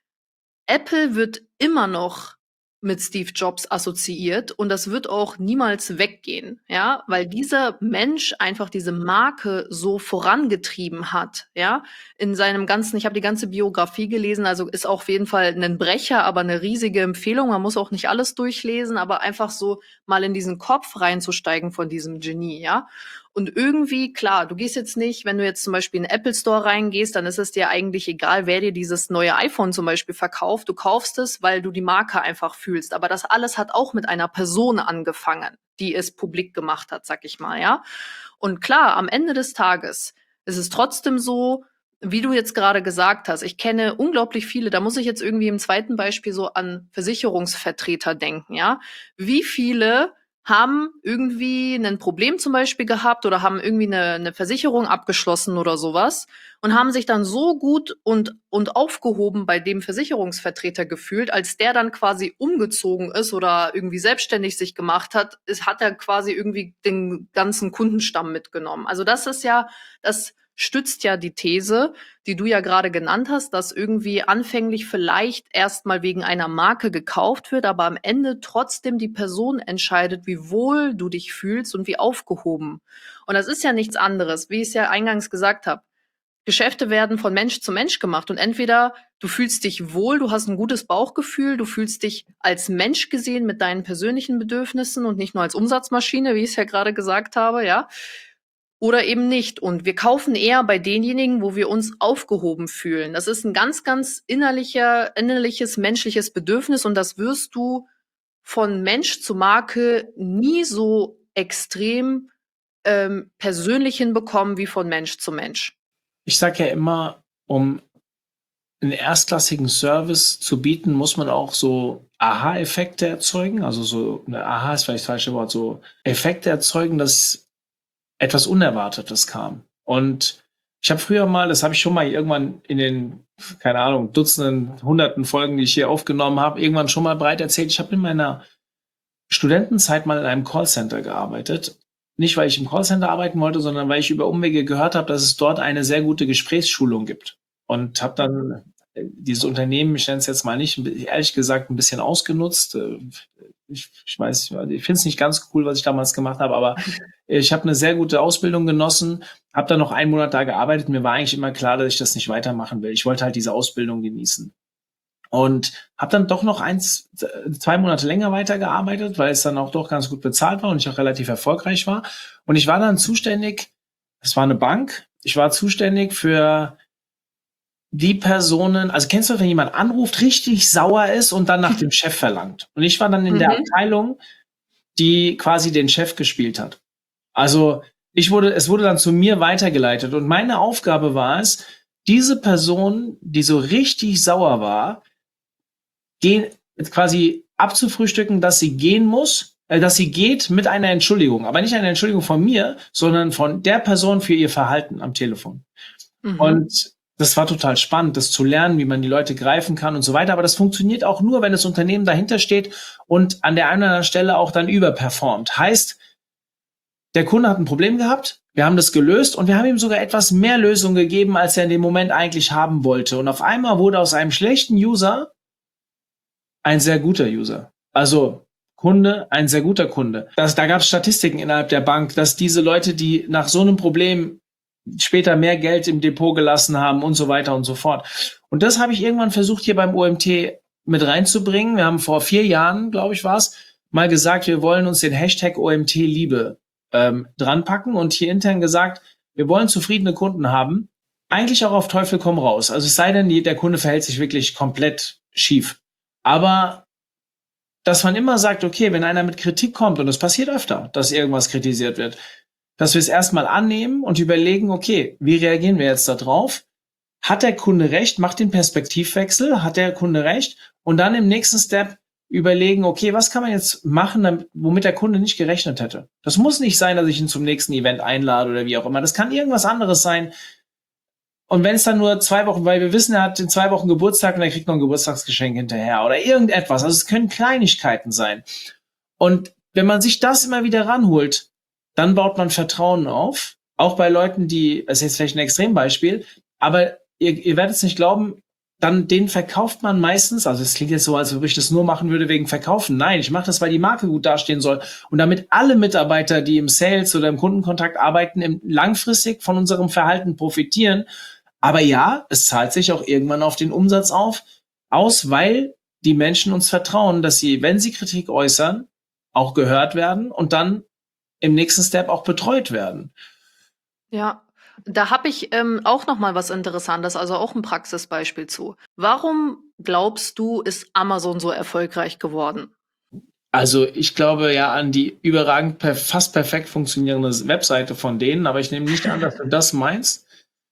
Apple wird immer noch mit Steve Jobs assoziiert und das wird auch niemals weggehen, ja, weil dieser Mensch einfach diese Marke so vorangetrieben hat, ja, in seinem ganzen, ich habe die ganze Biografie gelesen, also ist auch auf jeden Fall ein Brecher, aber eine riesige Empfehlung. Man muss auch nicht alles durchlesen, aber einfach so mal in diesen Kopf reinzusteigen von diesem Genie, ja. Und irgendwie, klar, du gehst jetzt nicht, wenn du jetzt zum Beispiel in den Apple Store reingehst, dann ist es dir eigentlich egal, wer dir dieses neue iPhone zum Beispiel verkauft. Du kaufst es, weil du die Marke einfach fühlst. Aber das alles hat auch mit einer Person angefangen, die es publik gemacht hat, sag ich mal, ja. Und klar, am Ende des Tages ist es trotzdem so, wie du jetzt gerade gesagt hast, ich kenne unglaublich viele, da muss ich jetzt irgendwie im zweiten Beispiel so an Versicherungsvertreter denken, ja. Wie viele haben irgendwie ein Problem zum Beispiel gehabt oder haben irgendwie eine, eine Versicherung abgeschlossen oder sowas und haben sich dann so gut und, und aufgehoben bei dem Versicherungsvertreter gefühlt, als der dann quasi umgezogen ist oder irgendwie selbstständig sich gemacht hat, ist, hat er quasi irgendwie den ganzen Kundenstamm mitgenommen. Also das ist ja, das stützt ja die These, die du ja gerade genannt hast, dass irgendwie anfänglich vielleicht erstmal wegen einer Marke gekauft wird, aber am Ende trotzdem die Person entscheidet, wie wohl du dich fühlst und wie aufgehoben. Und das ist ja nichts anderes, wie ich es ja eingangs gesagt habe. Geschäfte werden von Mensch zu Mensch gemacht und entweder du fühlst dich wohl, du hast ein gutes Bauchgefühl, du fühlst dich als Mensch gesehen mit deinen persönlichen Bedürfnissen und nicht nur als Umsatzmaschine, wie ich es ja gerade gesagt habe, ja. Oder eben nicht. Und wir kaufen eher bei denjenigen, wo wir uns aufgehoben fühlen. Das ist ein ganz, ganz innerlicher, innerliches, menschliches Bedürfnis und das wirst du von Mensch zu Marke nie so extrem ähm, persönlich hinbekommen wie von Mensch zu Mensch. Ich sage ja immer, um einen erstklassigen Service zu bieten, muss man auch so Aha-Effekte erzeugen, also so, ne, Aha ist vielleicht das falsche Wort, so Effekte erzeugen, dass etwas Unerwartetes kam. Und ich habe früher mal, das habe ich schon mal irgendwann in den, keine Ahnung, Dutzenden, Hunderten Folgen, die ich hier aufgenommen habe, irgendwann schon mal breit erzählt. Ich habe in meiner Studentenzeit mal in einem Callcenter gearbeitet. Nicht, weil ich im Callcenter arbeiten wollte, sondern weil ich über Umwege gehört habe, dass es dort eine sehr gute Gesprächsschulung gibt. Und habe dann äh, dieses Unternehmen, ich nenne es jetzt mal nicht, ehrlich gesagt, ein bisschen ausgenutzt. Äh, Ich, ich weiß, ich finde es nicht ganz cool, was ich damals gemacht habe, aber ich habe eine sehr gute Ausbildung genossen, habe dann noch einen Monat da gearbeitet. Mir war eigentlich immer klar, dass ich das nicht weitermachen will. Ich wollte halt diese Ausbildung genießen. Und habe dann doch noch eins, zwei Monate länger weitergearbeitet, weil es dann auch doch ganz gut bezahlt war und ich auch relativ erfolgreich war. Und ich war dann zuständig, es war eine Bank, ich war zuständig für die Personen, also kennst du, wenn jemand anruft, richtig sauer ist und dann nach dem Chef verlangt. Und ich war dann in der Mhm. Abteilung, die quasi den Chef gespielt hat. Also ich wurde, es wurde dann zu mir weitergeleitet und meine Aufgabe war es, diese Person, die so richtig sauer war, gehen, quasi abzufrühstücken, dass sie gehen muss, äh, dass sie geht mit einer Entschuldigung. Aber nicht eine Entschuldigung von mir, sondern von der Person für ihr Verhalten am Telefon. Mhm. Und das war total spannend, das zu lernen, wie man die Leute greifen kann und so weiter. Aber das funktioniert auch nur, wenn das Unternehmen dahinter steht und an der einen oder anderen Stelle auch dann überperformt. Heißt, der Kunde hat ein Problem gehabt, wir haben das gelöst und wir haben ihm sogar etwas mehr Lösung gegeben, als er in dem Moment eigentlich haben wollte. Und auf einmal wurde aus einem schlechten User ein sehr guter User. Also Kunde, ein sehr guter Kunde. Das, da gab es Statistiken innerhalb der Bank, dass diese Leute, die nach so einem Problem später mehr Geld im Depot gelassen haben und so weiter und so fort. Und das habe ich irgendwann versucht, hier beim O M T mit reinzubringen. Wir haben vor vier Jahren, glaube ich, war es, mal gesagt, wir wollen uns den Hashtag O M T Liebe ähm, dran packen und hier intern gesagt, wir wollen zufriedene Kunden haben. Eigentlich auch auf Teufel komm raus. Also es sei denn, die, der Kunde verhält sich wirklich komplett schief. Aber dass man immer sagt, okay, wenn einer mit Kritik kommt, und es passiert öfter, dass irgendwas kritisiert wird, dass wir es erstmal annehmen und überlegen, okay, wie reagieren wir jetzt da drauf? Hat der Kunde recht? Macht den Perspektivwechsel? Hat der Kunde recht? Und dann im nächsten Step überlegen, okay, was kann man jetzt machen, damit, womit der Kunde nicht gerechnet hätte? Das muss nicht sein, dass ich ihn zum nächsten Event einlade oder wie auch immer. Das kann irgendwas anderes sein. Und wenn es dann nur zwei Wochen, weil wir wissen, er hat in zwei Wochen Geburtstag und er kriegt noch ein Geburtstagsgeschenk hinterher oder irgendetwas. Also es können Kleinigkeiten sein. Und wenn man sich das immer wieder ranholt, dann baut man Vertrauen auf. Auch bei Leuten, die, das ist jetzt vielleicht ein Extrembeispiel, aber ihr, ihr werdet es nicht glauben, dann den verkauft man meistens, also es klingt jetzt so, als ob ich das nur machen würde wegen Verkaufen. Nein, ich mache das, weil die Marke gut dastehen soll und damit alle Mitarbeiter, die im Sales oder im Kundenkontakt arbeiten, im, langfristig von unserem Verhalten profitieren. Aber ja, es zahlt sich auch irgendwann auf den Umsatz auf, aus, weil die Menschen uns vertrauen, dass sie, wenn sie Kritik äußern, auch gehört werden und dann im nächsten Step auch betreut werden. Ja, da habe ich ähm, auch noch mal was Interessantes, also auch ein Praxisbeispiel zu. Warum glaubst du, ist Amazon so erfolgreich geworden? Also ich glaube ja an die überragend per fast perfekt funktionierende Webseite von denen, aber ich nehme nicht an, dass du das meinst.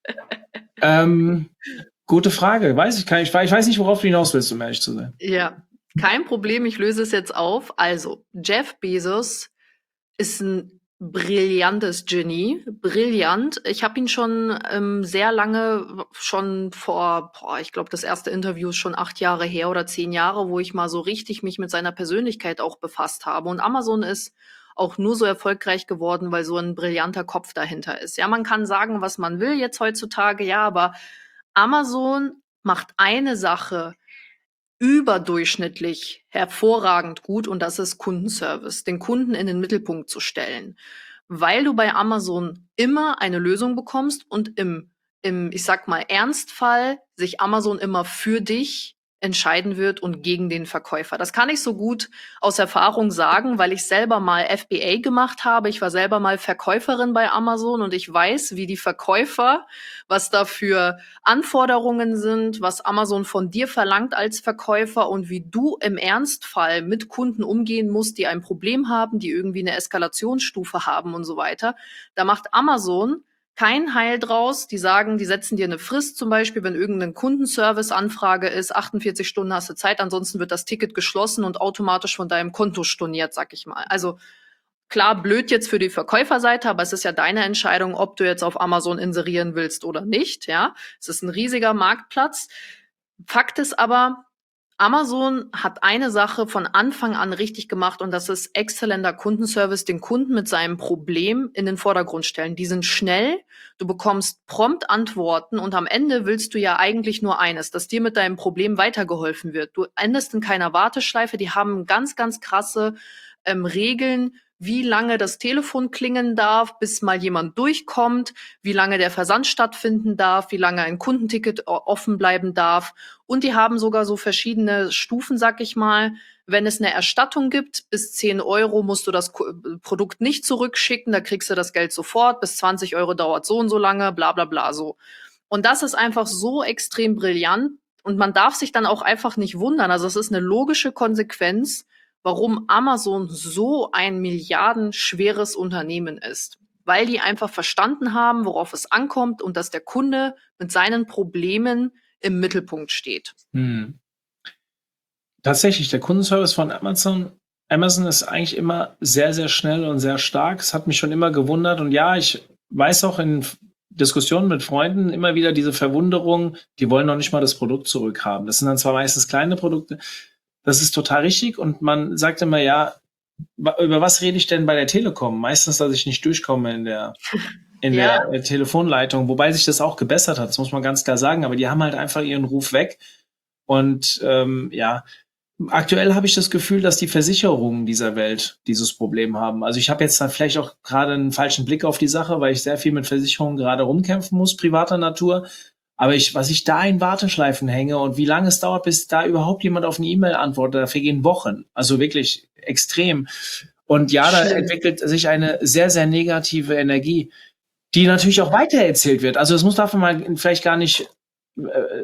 Ähm, gute Frage. Weiß ich, kann, ich, ich weiß nicht, worauf du hinaus willst, um ehrlich zu sein. Ja, kein Problem, ich löse es jetzt auf. Also, Jeff Bezos ist ein brillantes Genie, brillant. Ich habe ihn schon ähm, sehr lange, schon vor, boah, ich glaube, das erste Interview ist schon acht Jahre her oder zehn Jahre, wo ich mal so richtig mich mit seiner Persönlichkeit auch befasst habe. Und Amazon ist auch nur so erfolgreich geworden, weil so ein brillanter Kopf dahinter ist. Ja, man kann sagen, was man will jetzt heutzutage, ja, aber Amazon macht eine Sache überdurchschnittlich hervorragend gut und das ist Kundenservice, den Kunden in den Mittelpunkt zu stellen. Weil du bei Amazon immer eine Lösung bekommst und im, im, ich sag mal, Ernstfall sich Amazon immer für dich entscheiden wird und gegen den Verkäufer. Das kann ich so gut aus Erfahrung sagen, weil ich selber mal F B A gemacht habe. Ich war selber mal Verkäuferin bei Amazon und ich weiß, wie die Verkäufer, was da für Anforderungen sind, was Amazon von dir verlangt als Verkäufer und wie du im Ernstfall mit Kunden umgehen musst, die ein Problem haben, die irgendwie eine Eskalationsstufe haben und so weiter. Da macht Amazon kein Heil draus. Die sagen, die setzen dir eine Frist, zum Beispiel, wenn irgendeine Kundenservice-Anfrage ist, achtundvierzig Stunden hast du Zeit, ansonsten wird das Ticket geschlossen und automatisch von deinem Konto storniert, sag ich mal. Also klar, blöd jetzt für die Verkäuferseite, aber es ist ja deine Entscheidung, ob du jetzt auf Amazon inserieren willst oder nicht, ja. Es ist ein riesiger Marktplatz. Fakt ist aber, Amazon hat eine Sache von Anfang an richtig gemacht und das ist exzellenter Kundenservice, den Kunden mit seinem Problem in den Vordergrund stellen. Die sind schnell, du bekommst prompt Antworten und am Ende willst du ja eigentlich nur eines, dass dir mit deinem Problem weitergeholfen wird. Du endest in keiner Warteschleife, die haben ganz, ganz krasse ähm, Regeln, wie lange das Telefon klingen darf, bis mal jemand durchkommt, wie lange der Versand stattfinden darf, wie lange ein Kundenticket offen bleiben darf. Und die haben sogar so verschiedene Stufen, sag ich mal. Wenn es eine Erstattung gibt, bis zehn Euro musst du das Produkt nicht zurückschicken, da kriegst du das Geld sofort, bis zwanzig Euro dauert so und so lange, bla bla bla so. Und das ist einfach so extrem brillant und man darf sich dann auch einfach nicht wundern. Also es ist eine logische Konsequenz, warum Amazon so ein milliardenschweres Unternehmen ist. Weil die einfach verstanden haben, worauf es ankommt und dass der Kunde mit seinen Problemen im Mittelpunkt steht. Hm. Tatsächlich, der Kundenservice von Amazon, Amazon ist eigentlich immer sehr, sehr schnell und sehr stark. Es hat mich schon immer gewundert. Und ja, ich weiß auch in Diskussionen mit Freunden immer wieder diese Verwunderung, die wollen noch nicht mal das Produkt zurückhaben. Das sind dann zwar meistens kleine Produkte, das ist total richtig. Und man sagt immer, ja, über was rede ich denn bei der Telekom? Meistens, dass ich nicht durchkomme in der, in Ja. der Telefonleitung, wobei sich das auch gebessert hat, das muss man ganz klar sagen. Aber die haben halt einfach ihren Ruf weg. Und ähm, ja, aktuell habe ich das Gefühl, dass die Versicherungen dieser Welt dieses Problem haben. Also ich habe jetzt dann vielleicht auch gerade einen falschen Blick auf die Sache, weil ich sehr viel mit Versicherungen gerade rumkämpfen muss, privater Natur. Aber ich, was ich da in Warteschleifen hänge und wie lange es dauert, bis da überhaupt jemand auf eine E-Mail antwortet, da vergehen Wochen. Also wirklich extrem. Und ja, da Schlimm. entwickelt sich eine sehr, sehr negative Energie, die natürlich auch weitererzählt wird. Also das muss davon mal vielleicht gar nicht äh,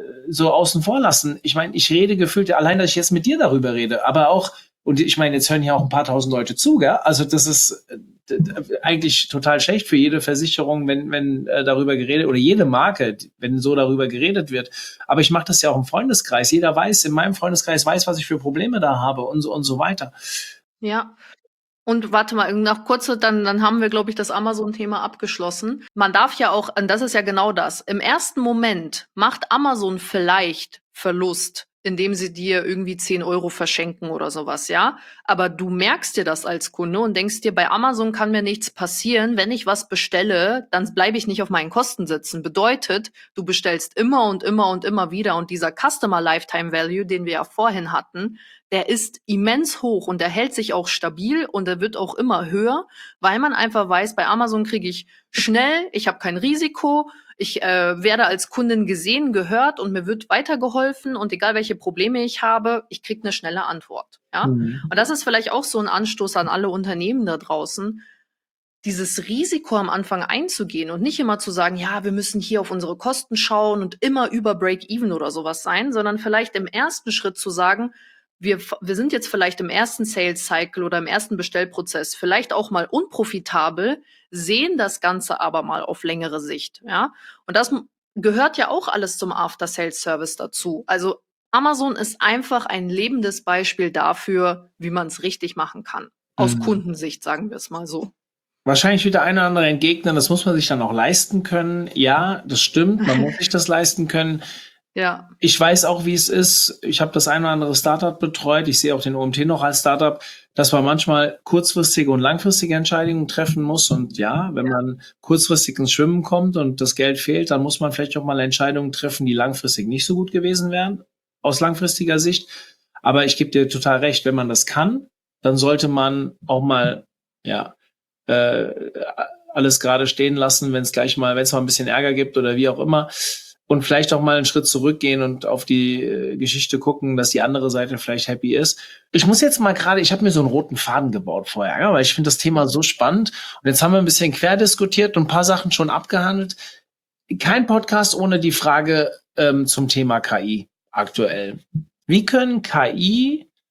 so außen vor lassen. Ich meine, ich rede gefühlt, allein, dass ich jetzt mit dir darüber rede, aber auch, und ich meine, jetzt hören hier auch ein paar tausend Leute zu, gell? Also das ist äh, eigentlich total schlecht für jede Versicherung, wenn wenn äh, darüber geredet, oder jede Marke, wenn so darüber geredet wird. Aber ich mache das ja auch im Freundeskreis. Jeder weiß, in meinem Freundeskreis weiß, was ich für Probleme da habe und so und so weiter. Ja. Und warte mal, noch kurze, dann, dann haben wir, glaube ich, das Amazon-Thema abgeschlossen. Man darf ja auch, und das ist ja genau das, im ersten Moment macht Amazon vielleicht Verlust, indem sie dir irgendwie zehn Euro verschenken oder sowas, ja? Aber du merkst dir das als Kunde und denkst dir, bei Amazon kann mir nichts passieren. Wenn ich was bestelle, dann bleibe ich nicht auf meinen Kosten sitzen. Bedeutet, du bestellst immer und immer und immer wieder und dieser Customer Lifetime Value, den wir ja vorhin hatten, der ist immens hoch und der hält sich auch stabil und der wird auch immer höher, weil man einfach weiß, bei Amazon kriege ich schnell, ich habe kein Risiko, ich äh, werde als Kundin gesehen, gehört und mir wird weitergeholfen und egal welche Probleme ich habe, ich kriege eine schnelle Antwort. Ja? Mhm. Und das ist vielleicht auch so ein Anstoß an alle Unternehmen da draußen, dieses Risiko am Anfang einzugehen und nicht immer zu sagen, ja, wir müssen hier auf unsere Kosten schauen und immer über Break-Even oder sowas sein, sondern vielleicht im ersten Schritt zu sagen, wir, wir sind jetzt vielleicht im ersten Sales-Cycle oder im ersten Bestellprozess vielleicht auch mal unprofitabel, sehen das Ganze aber mal auf längere Sicht, ja. Und das gehört ja auch alles zum After-Sales-Service dazu. Also Amazon ist einfach ein lebendes Beispiel dafür, wie man es richtig machen kann. Aus Mhm. Kundensicht, sagen wir es mal so. Wahrscheinlich wird der eine oder andere entgegnen, das muss man sich dann auch leisten können. Ja, das stimmt, man muss sich das leisten können. Ja. Ich weiß auch, wie es ist. Ich habe das eine oder andere Startup betreut. Ich sehe auch den O M T noch als Startup, dass man manchmal kurzfristige und langfristige Entscheidungen treffen muss. Und ja, wenn Ja. man kurzfristig ins Schwimmen kommt und das Geld fehlt, dann muss man vielleicht auch mal Entscheidungen treffen, die langfristig nicht so gut gewesen wären, aus langfristiger Sicht. Aber ich gebe dir total recht, wenn man das kann, dann sollte man auch mal, ja, äh, alles gerade stehen lassen, wenn es gleich mal, wenn es mal ein bisschen Ärger gibt oder wie auch immer. Und vielleicht auch mal einen Schritt zurückgehen und auf die äh, Geschichte gucken, dass die andere Seite vielleicht happy ist. Ich muss jetzt mal gerade, ich habe mir so einen roten Faden gebaut vorher, ja, weil ich finde das Thema so spannend. Und jetzt haben wir ein bisschen quer diskutiert und ein paar Sachen schon abgehandelt. Kein Podcast ohne die Frage ähm, zum Thema K I aktuell. Wie können K I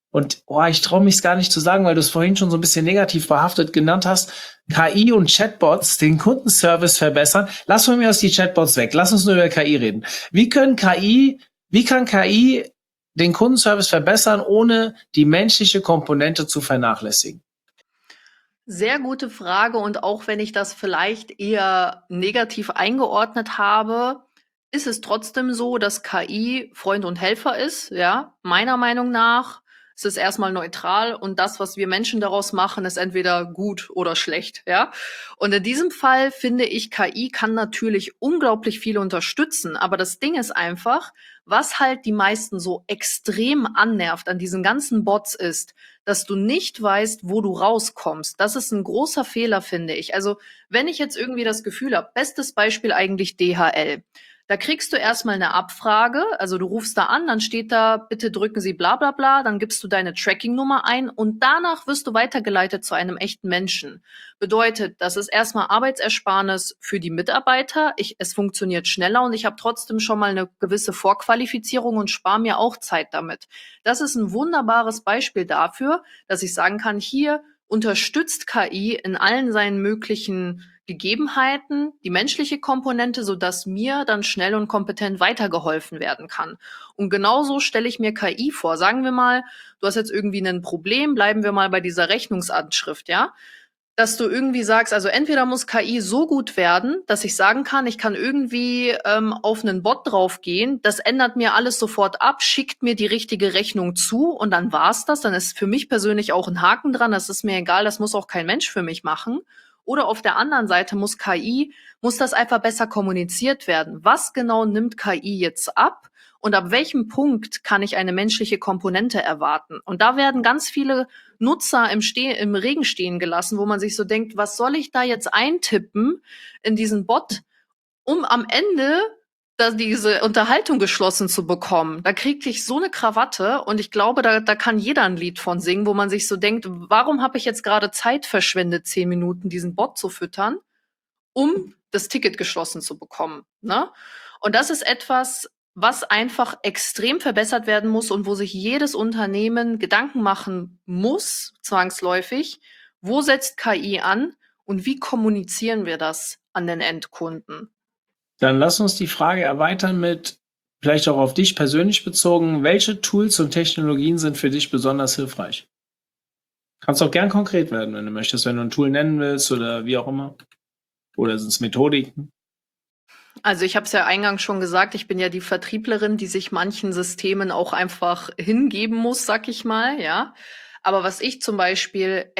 Und oh, ich traue mich es gar nicht zu sagen, weil du es vorhin schon so ein bisschen negativ behaftet genannt hast. K I und Chatbots den Kundenservice verbessern. Lass von mir aus die Chatbots weg. Lass uns nur über K I reden. Wie können K I, wie kann K I den Kundenservice verbessern, ohne die menschliche Komponente zu vernachlässigen? Sehr gute Frage, und auch wenn ich das vielleicht eher negativ eingeordnet habe, ist es trotzdem so, dass K I Freund und Helfer ist, ja? Meiner Meinung nach ist es erstmal neutral, und das, was wir Menschen daraus machen, ist entweder gut oder schlecht, ja? Und in diesem Fall finde ich, K I kann natürlich unglaublich viel unterstützen, aber das Ding ist einfach, was halt die meisten so extrem annervt an diesen ganzen Bots ist, dass du nicht weißt, wo du rauskommst. Das ist ein großer Fehler, finde ich. Also, wenn ich jetzt irgendwie das Gefühl habe, bestes Beispiel eigentlich D H L. Da kriegst du erstmal eine Abfrage, also du rufst da an, dann steht da, bitte drücken Sie bla bla bla, dann gibst du deine Tracking-Nummer ein und danach wirst du weitergeleitet zu einem echten Menschen. Bedeutet, das ist erstmal Arbeitsersparnis für die Mitarbeiter. Ich, es funktioniert schneller und ich habe trotzdem schon mal eine gewisse Vorqualifizierung und spare mir auch Zeit damit. Das ist ein wunderbares Beispiel dafür, dass ich sagen kann, hier unterstützt K I in allen seinen möglichen Gegebenheiten die menschliche Komponente, sodass mir dann schnell und kompetent weitergeholfen werden kann. Und genauso stelle ich mir K I vor. Sagen wir mal, du hast jetzt irgendwie ein Problem, bleiben wir mal bei dieser Rechnungsanschrift, ja? Dass du irgendwie sagst, also entweder muss K I so gut werden, dass ich sagen kann, ich kann irgendwie ähm, auf einen Bot draufgehen, das ändert mir alles sofort ab, schickt mir die richtige Rechnung zu und dann war's das. Dann ist für mich persönlich auch ein Haken dran, das ist mir egal, das muss auch kein Mensch für mich machen. Oder auf der anderen Seite muss K I, muss das einfach besser kommuniziert werden. Was genau nimmt K I jetzt ab? Und ab welchem Punkt kann ich eine menschliche Komponente erwarten? Und da werden ganz viele Nutzer im, Ste im Regen stehen gelassen, wo man sich so denkt, was soll ich da jetzt eintippen in diesen Bot, um am Ende da diese Unterhaltung geschlossen zu bekommen. Da kriege ich so eine Krawatte, und ich glaube, da, da kann jeder ein Lied von singen, wo man sich so denkt, warum habe ich jetzt gerade Zeit verschwendet, zehn Minuten diesen Bot zu füttern, um das Ticket geschlossen zu bekommen, ne? Und das ist etwas, was einfach extrem verbessert werden muss und wo sich jedes Unternehmen Gedanken machen muss, zwangsläufig, wo setzt K I an und wie kommunizieren wir das an den Endkunden? Dann lass uns die Frage erweitern mit, vielleicht auch auf dich persönlich bezogen, welche Tools und Technologien sind für dich besonders hilfreich? Kannst auch gern konkret werden, wenn du möchtest, wenn du ein Tool nennen willst oder wie auch immer. Oder sind es Methodiken? Also, ich habe es ja eingangs schon gesagt, ich bin ja die Vertrieblerin, die sich manchen Systemen auch einfach hingeben muss, sag ich mal, ja. Aber was ich zum Beispiel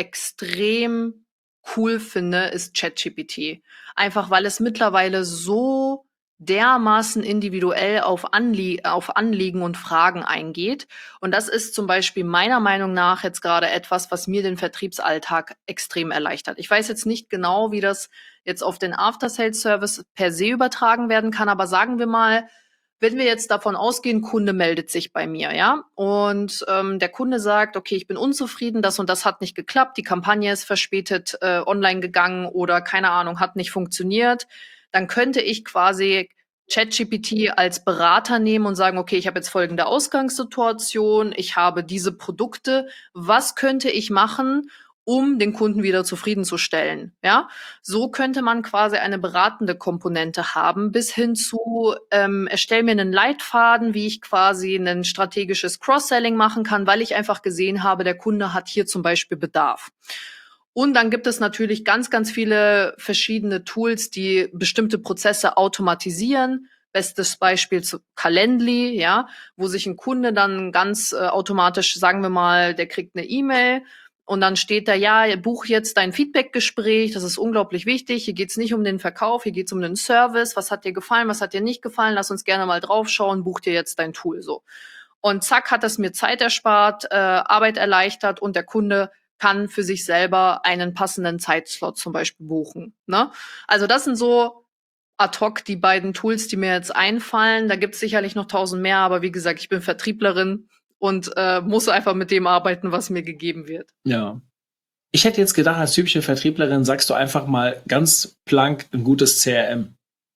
extrem cool finde, ist ChatGPT. Einfach weil es mittlerweile so dermaßen individuell auf, Anlie auf Anliegen und Fragen eingeht. Und das ist zum Beispiel meiner Meinung nach jetzt gerade etwas, was mir den Vertriebsalltag extrem erleichtert. Ich weiß jetzt nicht genau, wie das jetzt auf den After-Sales-Service per se übertragen werden kann, aber sagen wir mal, wenn wir jetzt davon ausgehen, Kunde meldet sich bei mir, ja, und ähm, der Kunde sagt, okay, ich bin unzufrieden, das und das hat nicht geklappt, die Kampagne ist verspätet äh, online gegangen oder keine Ahnung, hat nicht funktioniert, dann könnte ich quasi ChatGPT als Berater nehmen und sagen, okay, ich habe jetzt folgende Ausgangssituation, ich habe diese Produkte, was könnte ich machen, um den Kunden wieder zufriedenzustellen, ja? So könnte man quasi eine beratende Komponente haben, bis hin zu, ähm, erstell mir einen Leitfaden, wie ich quasi ein strategisches Cross-Selling machen kann, weil ich einfach gesehen habe, der Kunde hat hier zum Beispiel Bedarf. Und dann gibt es natürlich ganz, ganz viele verschiedene Tools, die bestimmte Prozesse automatisieren. Bestes Beispiel zu Calendly, ja, wo sich ein Kunde dann ganz äh, automatisch, sagen wir mal, der kriegt eine E-Mail und dann steht da, ja, buch jetzt dein Feedbackgespräch, das ist unglaublich wichtig. Hier geht's nicht um den Verkauf, hier geht's um den Service. Was hat dir gefallen, was hat dir nicht gefallen? Lass uns gerne mal draufschauen, buch dir jetzt dein Tool so. Und zack, hat es mir Zeit erspart, äh, Arbeit erleichtert, und der Kunde kann für sich selber einen passenden Zeitslot zum Beispiel buchen, ne? Also das sind so ad hoc die beiden Tools, die mir jetzt einfallen. Da gibt's sicherlich noch tausend mehr, aber wie gesagt, ich bin Vertrieblerin und äh, muss einfach mit dem arbeiten, was mir gegeben wird. Ja. Ich hätte jetzt gedacht, als typische Vertrieblerin sagst du einfach mal ganz blank ein gutes C R M.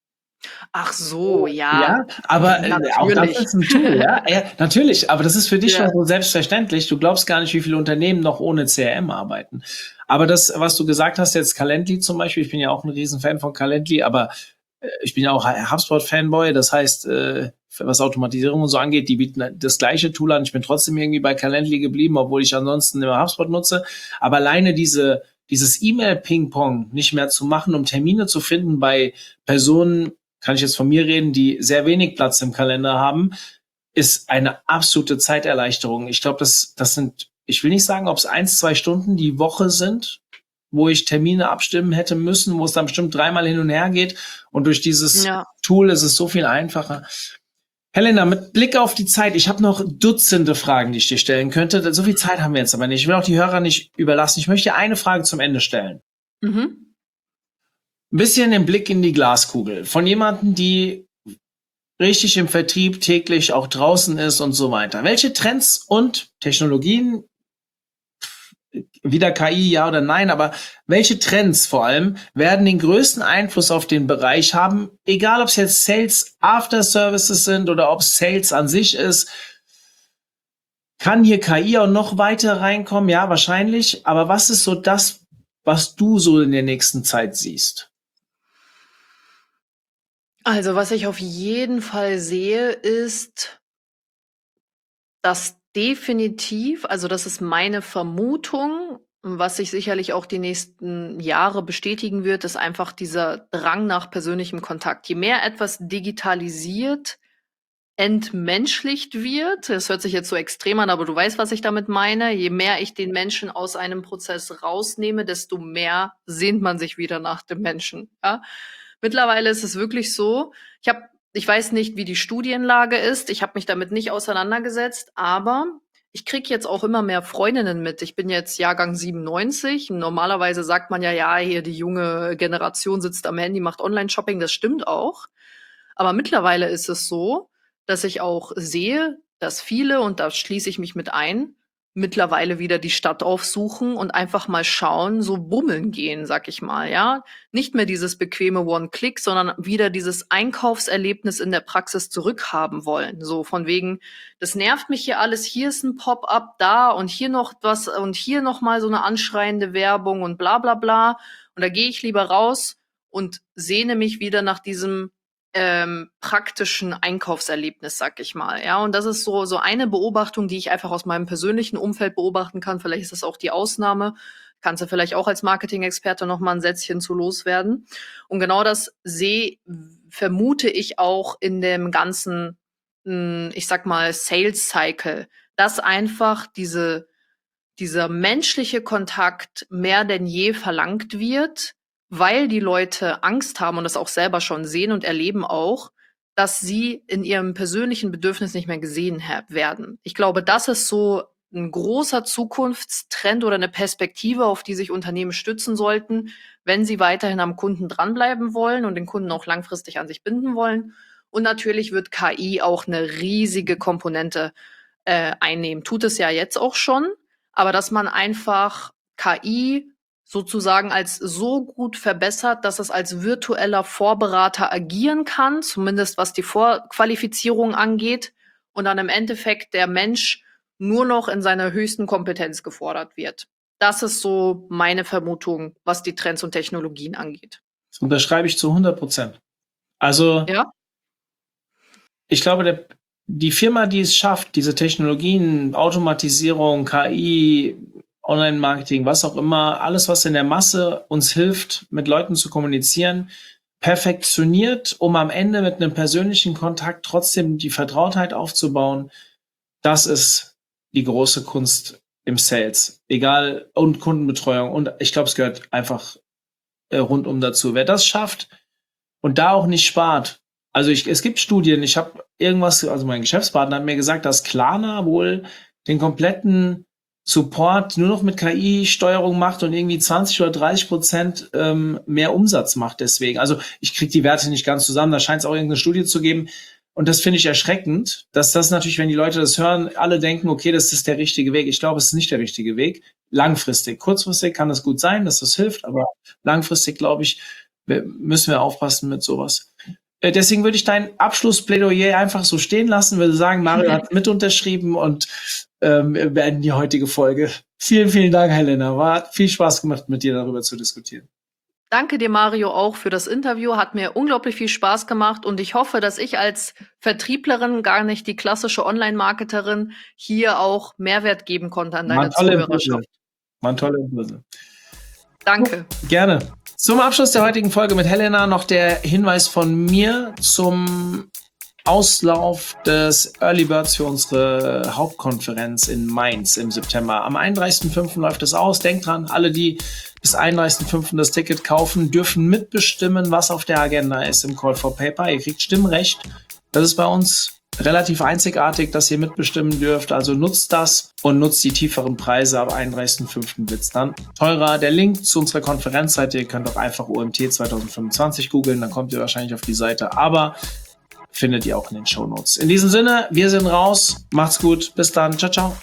Ach so, Ja, ja, aber äh, auch das natürlich. ist ein Tool, ja. Ja, natürlich, aber das ist für dich Ja. schon so selbstverständlich. Du glaubst gar nicht, wie viele Unternehmen noch ohne C R M arbeiten. Aber das, was du gesagt hast, jetzt Calendly zum Beispiel, ich bin ja auch ein Riesenfan von Calendly, aber äh, ich bin ja auch HubSpot-Fanboy, das heißt, äh, was Automatisierung und so angeht, die bieten das gleiche Tool an. Ich bin trotzdem irgendwie bei Calendly geblieben, obwohl ich ansonsten immer HubSpot nutze. Aber alleine diese, dieses E-Mail-Ping-Pong nicht mehr zu machen, um Termine zu finden bei Personen, kann ich jetzt von mir reden, die sehr wenig Platz im Kalender haben, ist eine absolute Zeiterleichterung. Ich glaube, das, das sind, ich will nicht sagen, ob es eins, zwei Stunden die Woche sind, wo ich Termine abstimmen hätte müssen, wo es dann bestimmt dreimal hin und her geht. Und durch dieses Ja. Tool ist es so viel einfacher. Helena, mit Blick auf die Zeit, ich habe noch Dutzende Fragen, die ich dir stellen könnte. So viel Zeit haben wir jetzt aber nicht. Ich will auch die Hörer nicht überlassen. Ich möchte eine Frage zum Ende stellen. Mhm. Ein bisschen den Blick in die Glaskugel. Von jemandem, die richtig im Vertrieb täglich auch draußen ist und so weiter. Welche Trends und Technologien, wieder K I, ja oder nein, aber welche Trends vor allem werden den größten Einfluss auf den Bereich haben, egal ob es jetzt Sales After Services sind oder ob es Sales an sich ist? Kann hier K I auch noch weiter reinkommen? Ja, wahrscheinlich. Aber was ist so das, was du so in der nächsten Zeit siehst? Also, was ich auf jeden Fall sehe, ist, dass definitiv, also das ist meine Vermutung, was sich sicherlich auch die nächsten Jahre bestätigen wird, ist einfach dieser Drang nach persönlichem Kontakt. Je mehr etwas digitalisiert, entmenschlicht wird, das hört sich jetzt so extrem an, aber du weißt, was ich damit meine. Je mehr ich den Menschen aus einem Prozess rausnehme, desto mehr sehnt man sich wieder nach dem Menschen. Ja? Mittlerweile ist es wirklich so, ich habe, ich weiß nicht, wie die Studienlage ist, ich habe mich damit nicht auseinandergesetzt, aber ich kriege jetzt auch immer mehr Freundinnen mit. Ich bin jetzt Jahrgang siebenundneunzig. Normalerweise sagt man ja, ja, hier die junge Generation sitzt am Handy, macht Online-Shopping. Das stimmt auch. Aber mittlerweile ist es so, dass ich auch sehe, dass viele, und da schließe ich mich mit ein, mittlerweile wieder die Stadt aufsuchen und einfach mal schauen, so bummeln gehen, sag ich mal, ja. Nicht mehr dieses bequeme One-Click, sondern wieder dieses Einkaufserlebnis in der Praxis zurückhaben wollen. So von wegen, das nervt mich hier alles, hier ist ein Pop-up da und hier noch was und hier noch mal so eine anschreiende Werbung und bla bla bla. Und da gehe ich lieber raus und sehne mich wieder nach diesem ähm, praktischen Einkaufserlebnis, sag ich mal. Ja, und das ist so so eine Beobachtung, die ich einfach aus meinem persönlichen Umfeld beobachten kann. Vielleicht ist das auch die Ausnahme. Kannst du vielleicht auch als Marketing-Experte noch mal ein Sätzchen zu loswerden. Und genau das sehe, vermute ich auch in dem ganzen, mh, ich sag mal, Sales-Cycle, dass einfach diese dieser menschliche Kontakt mehr denn je verlangt wird, weil die Leute Angst haben und das auch selber schon sehen und erleben auch, dass sie in ihrem persönlichen Bedürfnis nicht mehr gesehen werden. Ich glaube, das ist so ein großer Zukunftstrend oder eine Perspektive, auf die sich Unternehmen stützen sollten, wenn sie weiterhin am Kunden dranbleiben wollen und den Kunden auch langfristig an sich binden wollen. Und natürlich wird K I auch eine riesige Komponente äh, einnehmen. Tut es ja jetzt auch schon, aber dass man einfach K I sozusagen als so gut verbessert, dass es als virtueller Vorberater agieren kann, zumindest was die Vorqualifizierung angeht, und dann im Endeffekt der Mensch nur noch in seiner höchsten Kompetenz gefordert wird. Das ist so meine Vermutung, was die Trends und Technologien angeht. Das unterschreibe ich zu hundert Prozent. Also, Ja? ich glaube, der, die Firma, die es schafft, diese Technologien, Automatisierung, K I, Online-Marketing, was auch immer, alles, was in der Masse uns hilft, mit Leuten zu kommunizieren, perfektioniert, um am Ende mit einem persönlichen Kontakt trotzdem die Vertrautheit aufzubauen, das ist die große Kunst im Sales. Egal, und Kundenbetreuung. Und ich glaube, es gehört einfach äh, rundum dazu. Wer das schafft und da auch nicht spart, also ich, es gibt Studien, ich habe irgendwas, also mein Geschäftspartner hat mir gesagt, dass Klarna wohl den kompletten Support nur noch mit K I-Steuerung macht und irgendwie zwanzig oder dreißig Prozent ähm, mehr Umsatz macht deswegen. Also ich kriege die Werte nicht ganz zusammen, da scheint es auch irgendeine Studie zu geben. Und das finde ich erschreckend, dass das natürlich, wenn die Leute das hören, alle denken, okay, das ist der richtige Weg. Ich glaube, es ist nicht der richtige Weg. Langfristig. Kurzfristig kann es gut sein, dass das hilft, aber langfristig, glaube ich, müssen wir aufpassen mit sowas. Deswegen würde ich dein Abschlussplädoyer einfach so stehen lassen, würde sagen, Mario hat mit unterschrieben und ähm, wir beenden die heutige Folge. Vielen, vielen Dank, Helena. War hat viel Spaß gemacht, mit dir darüber zu diskutieren. Danke dir, Mario, auch für das Interview. Hat mir unglaublich viel Spaß gemacht und ich hoffe, dass ich als Vertrieblerin, gar nicht die klassische Online-Marketerin, hier auch Mehrwert geben konnte an deine Zuhörerschaft. Waren tolle Impulse. Danke. Oh, gerne. Zum Abschluss der heutigen Folge mit Helena noch der Hinweis von mir zum Auslauf des Early Birds für unsere Hauptkonferenz in Mainz im September. Am einunddreißigsten fünften läuft es aus. Denkt dran, alle, die bis einunddreißigsten fünften das Ticket kaufen, dürfen mitbestimmen, was auf der Agenda ist im Call for Paper. Ihr kriegt Stimmrecht. Das ist bei uns relativ einzigartig, dass ihr mitbestimmen dürft. Also nutzt das und nutzt die tieferen Preise. Ab einunddreißigsten fünften wird es dann teurer. Der Link zu unserer Konferenzseite, ihr könnt auch einfach O M T zwanzig fünfundzwanzig googeln, dann kommt ihr wahrscheinlich auf die Seite. Aber findet ihr auch in den Shownotes. In diesem Sinne, wir sind raus. Macht's gut. Bis dann. Ciao, ciao.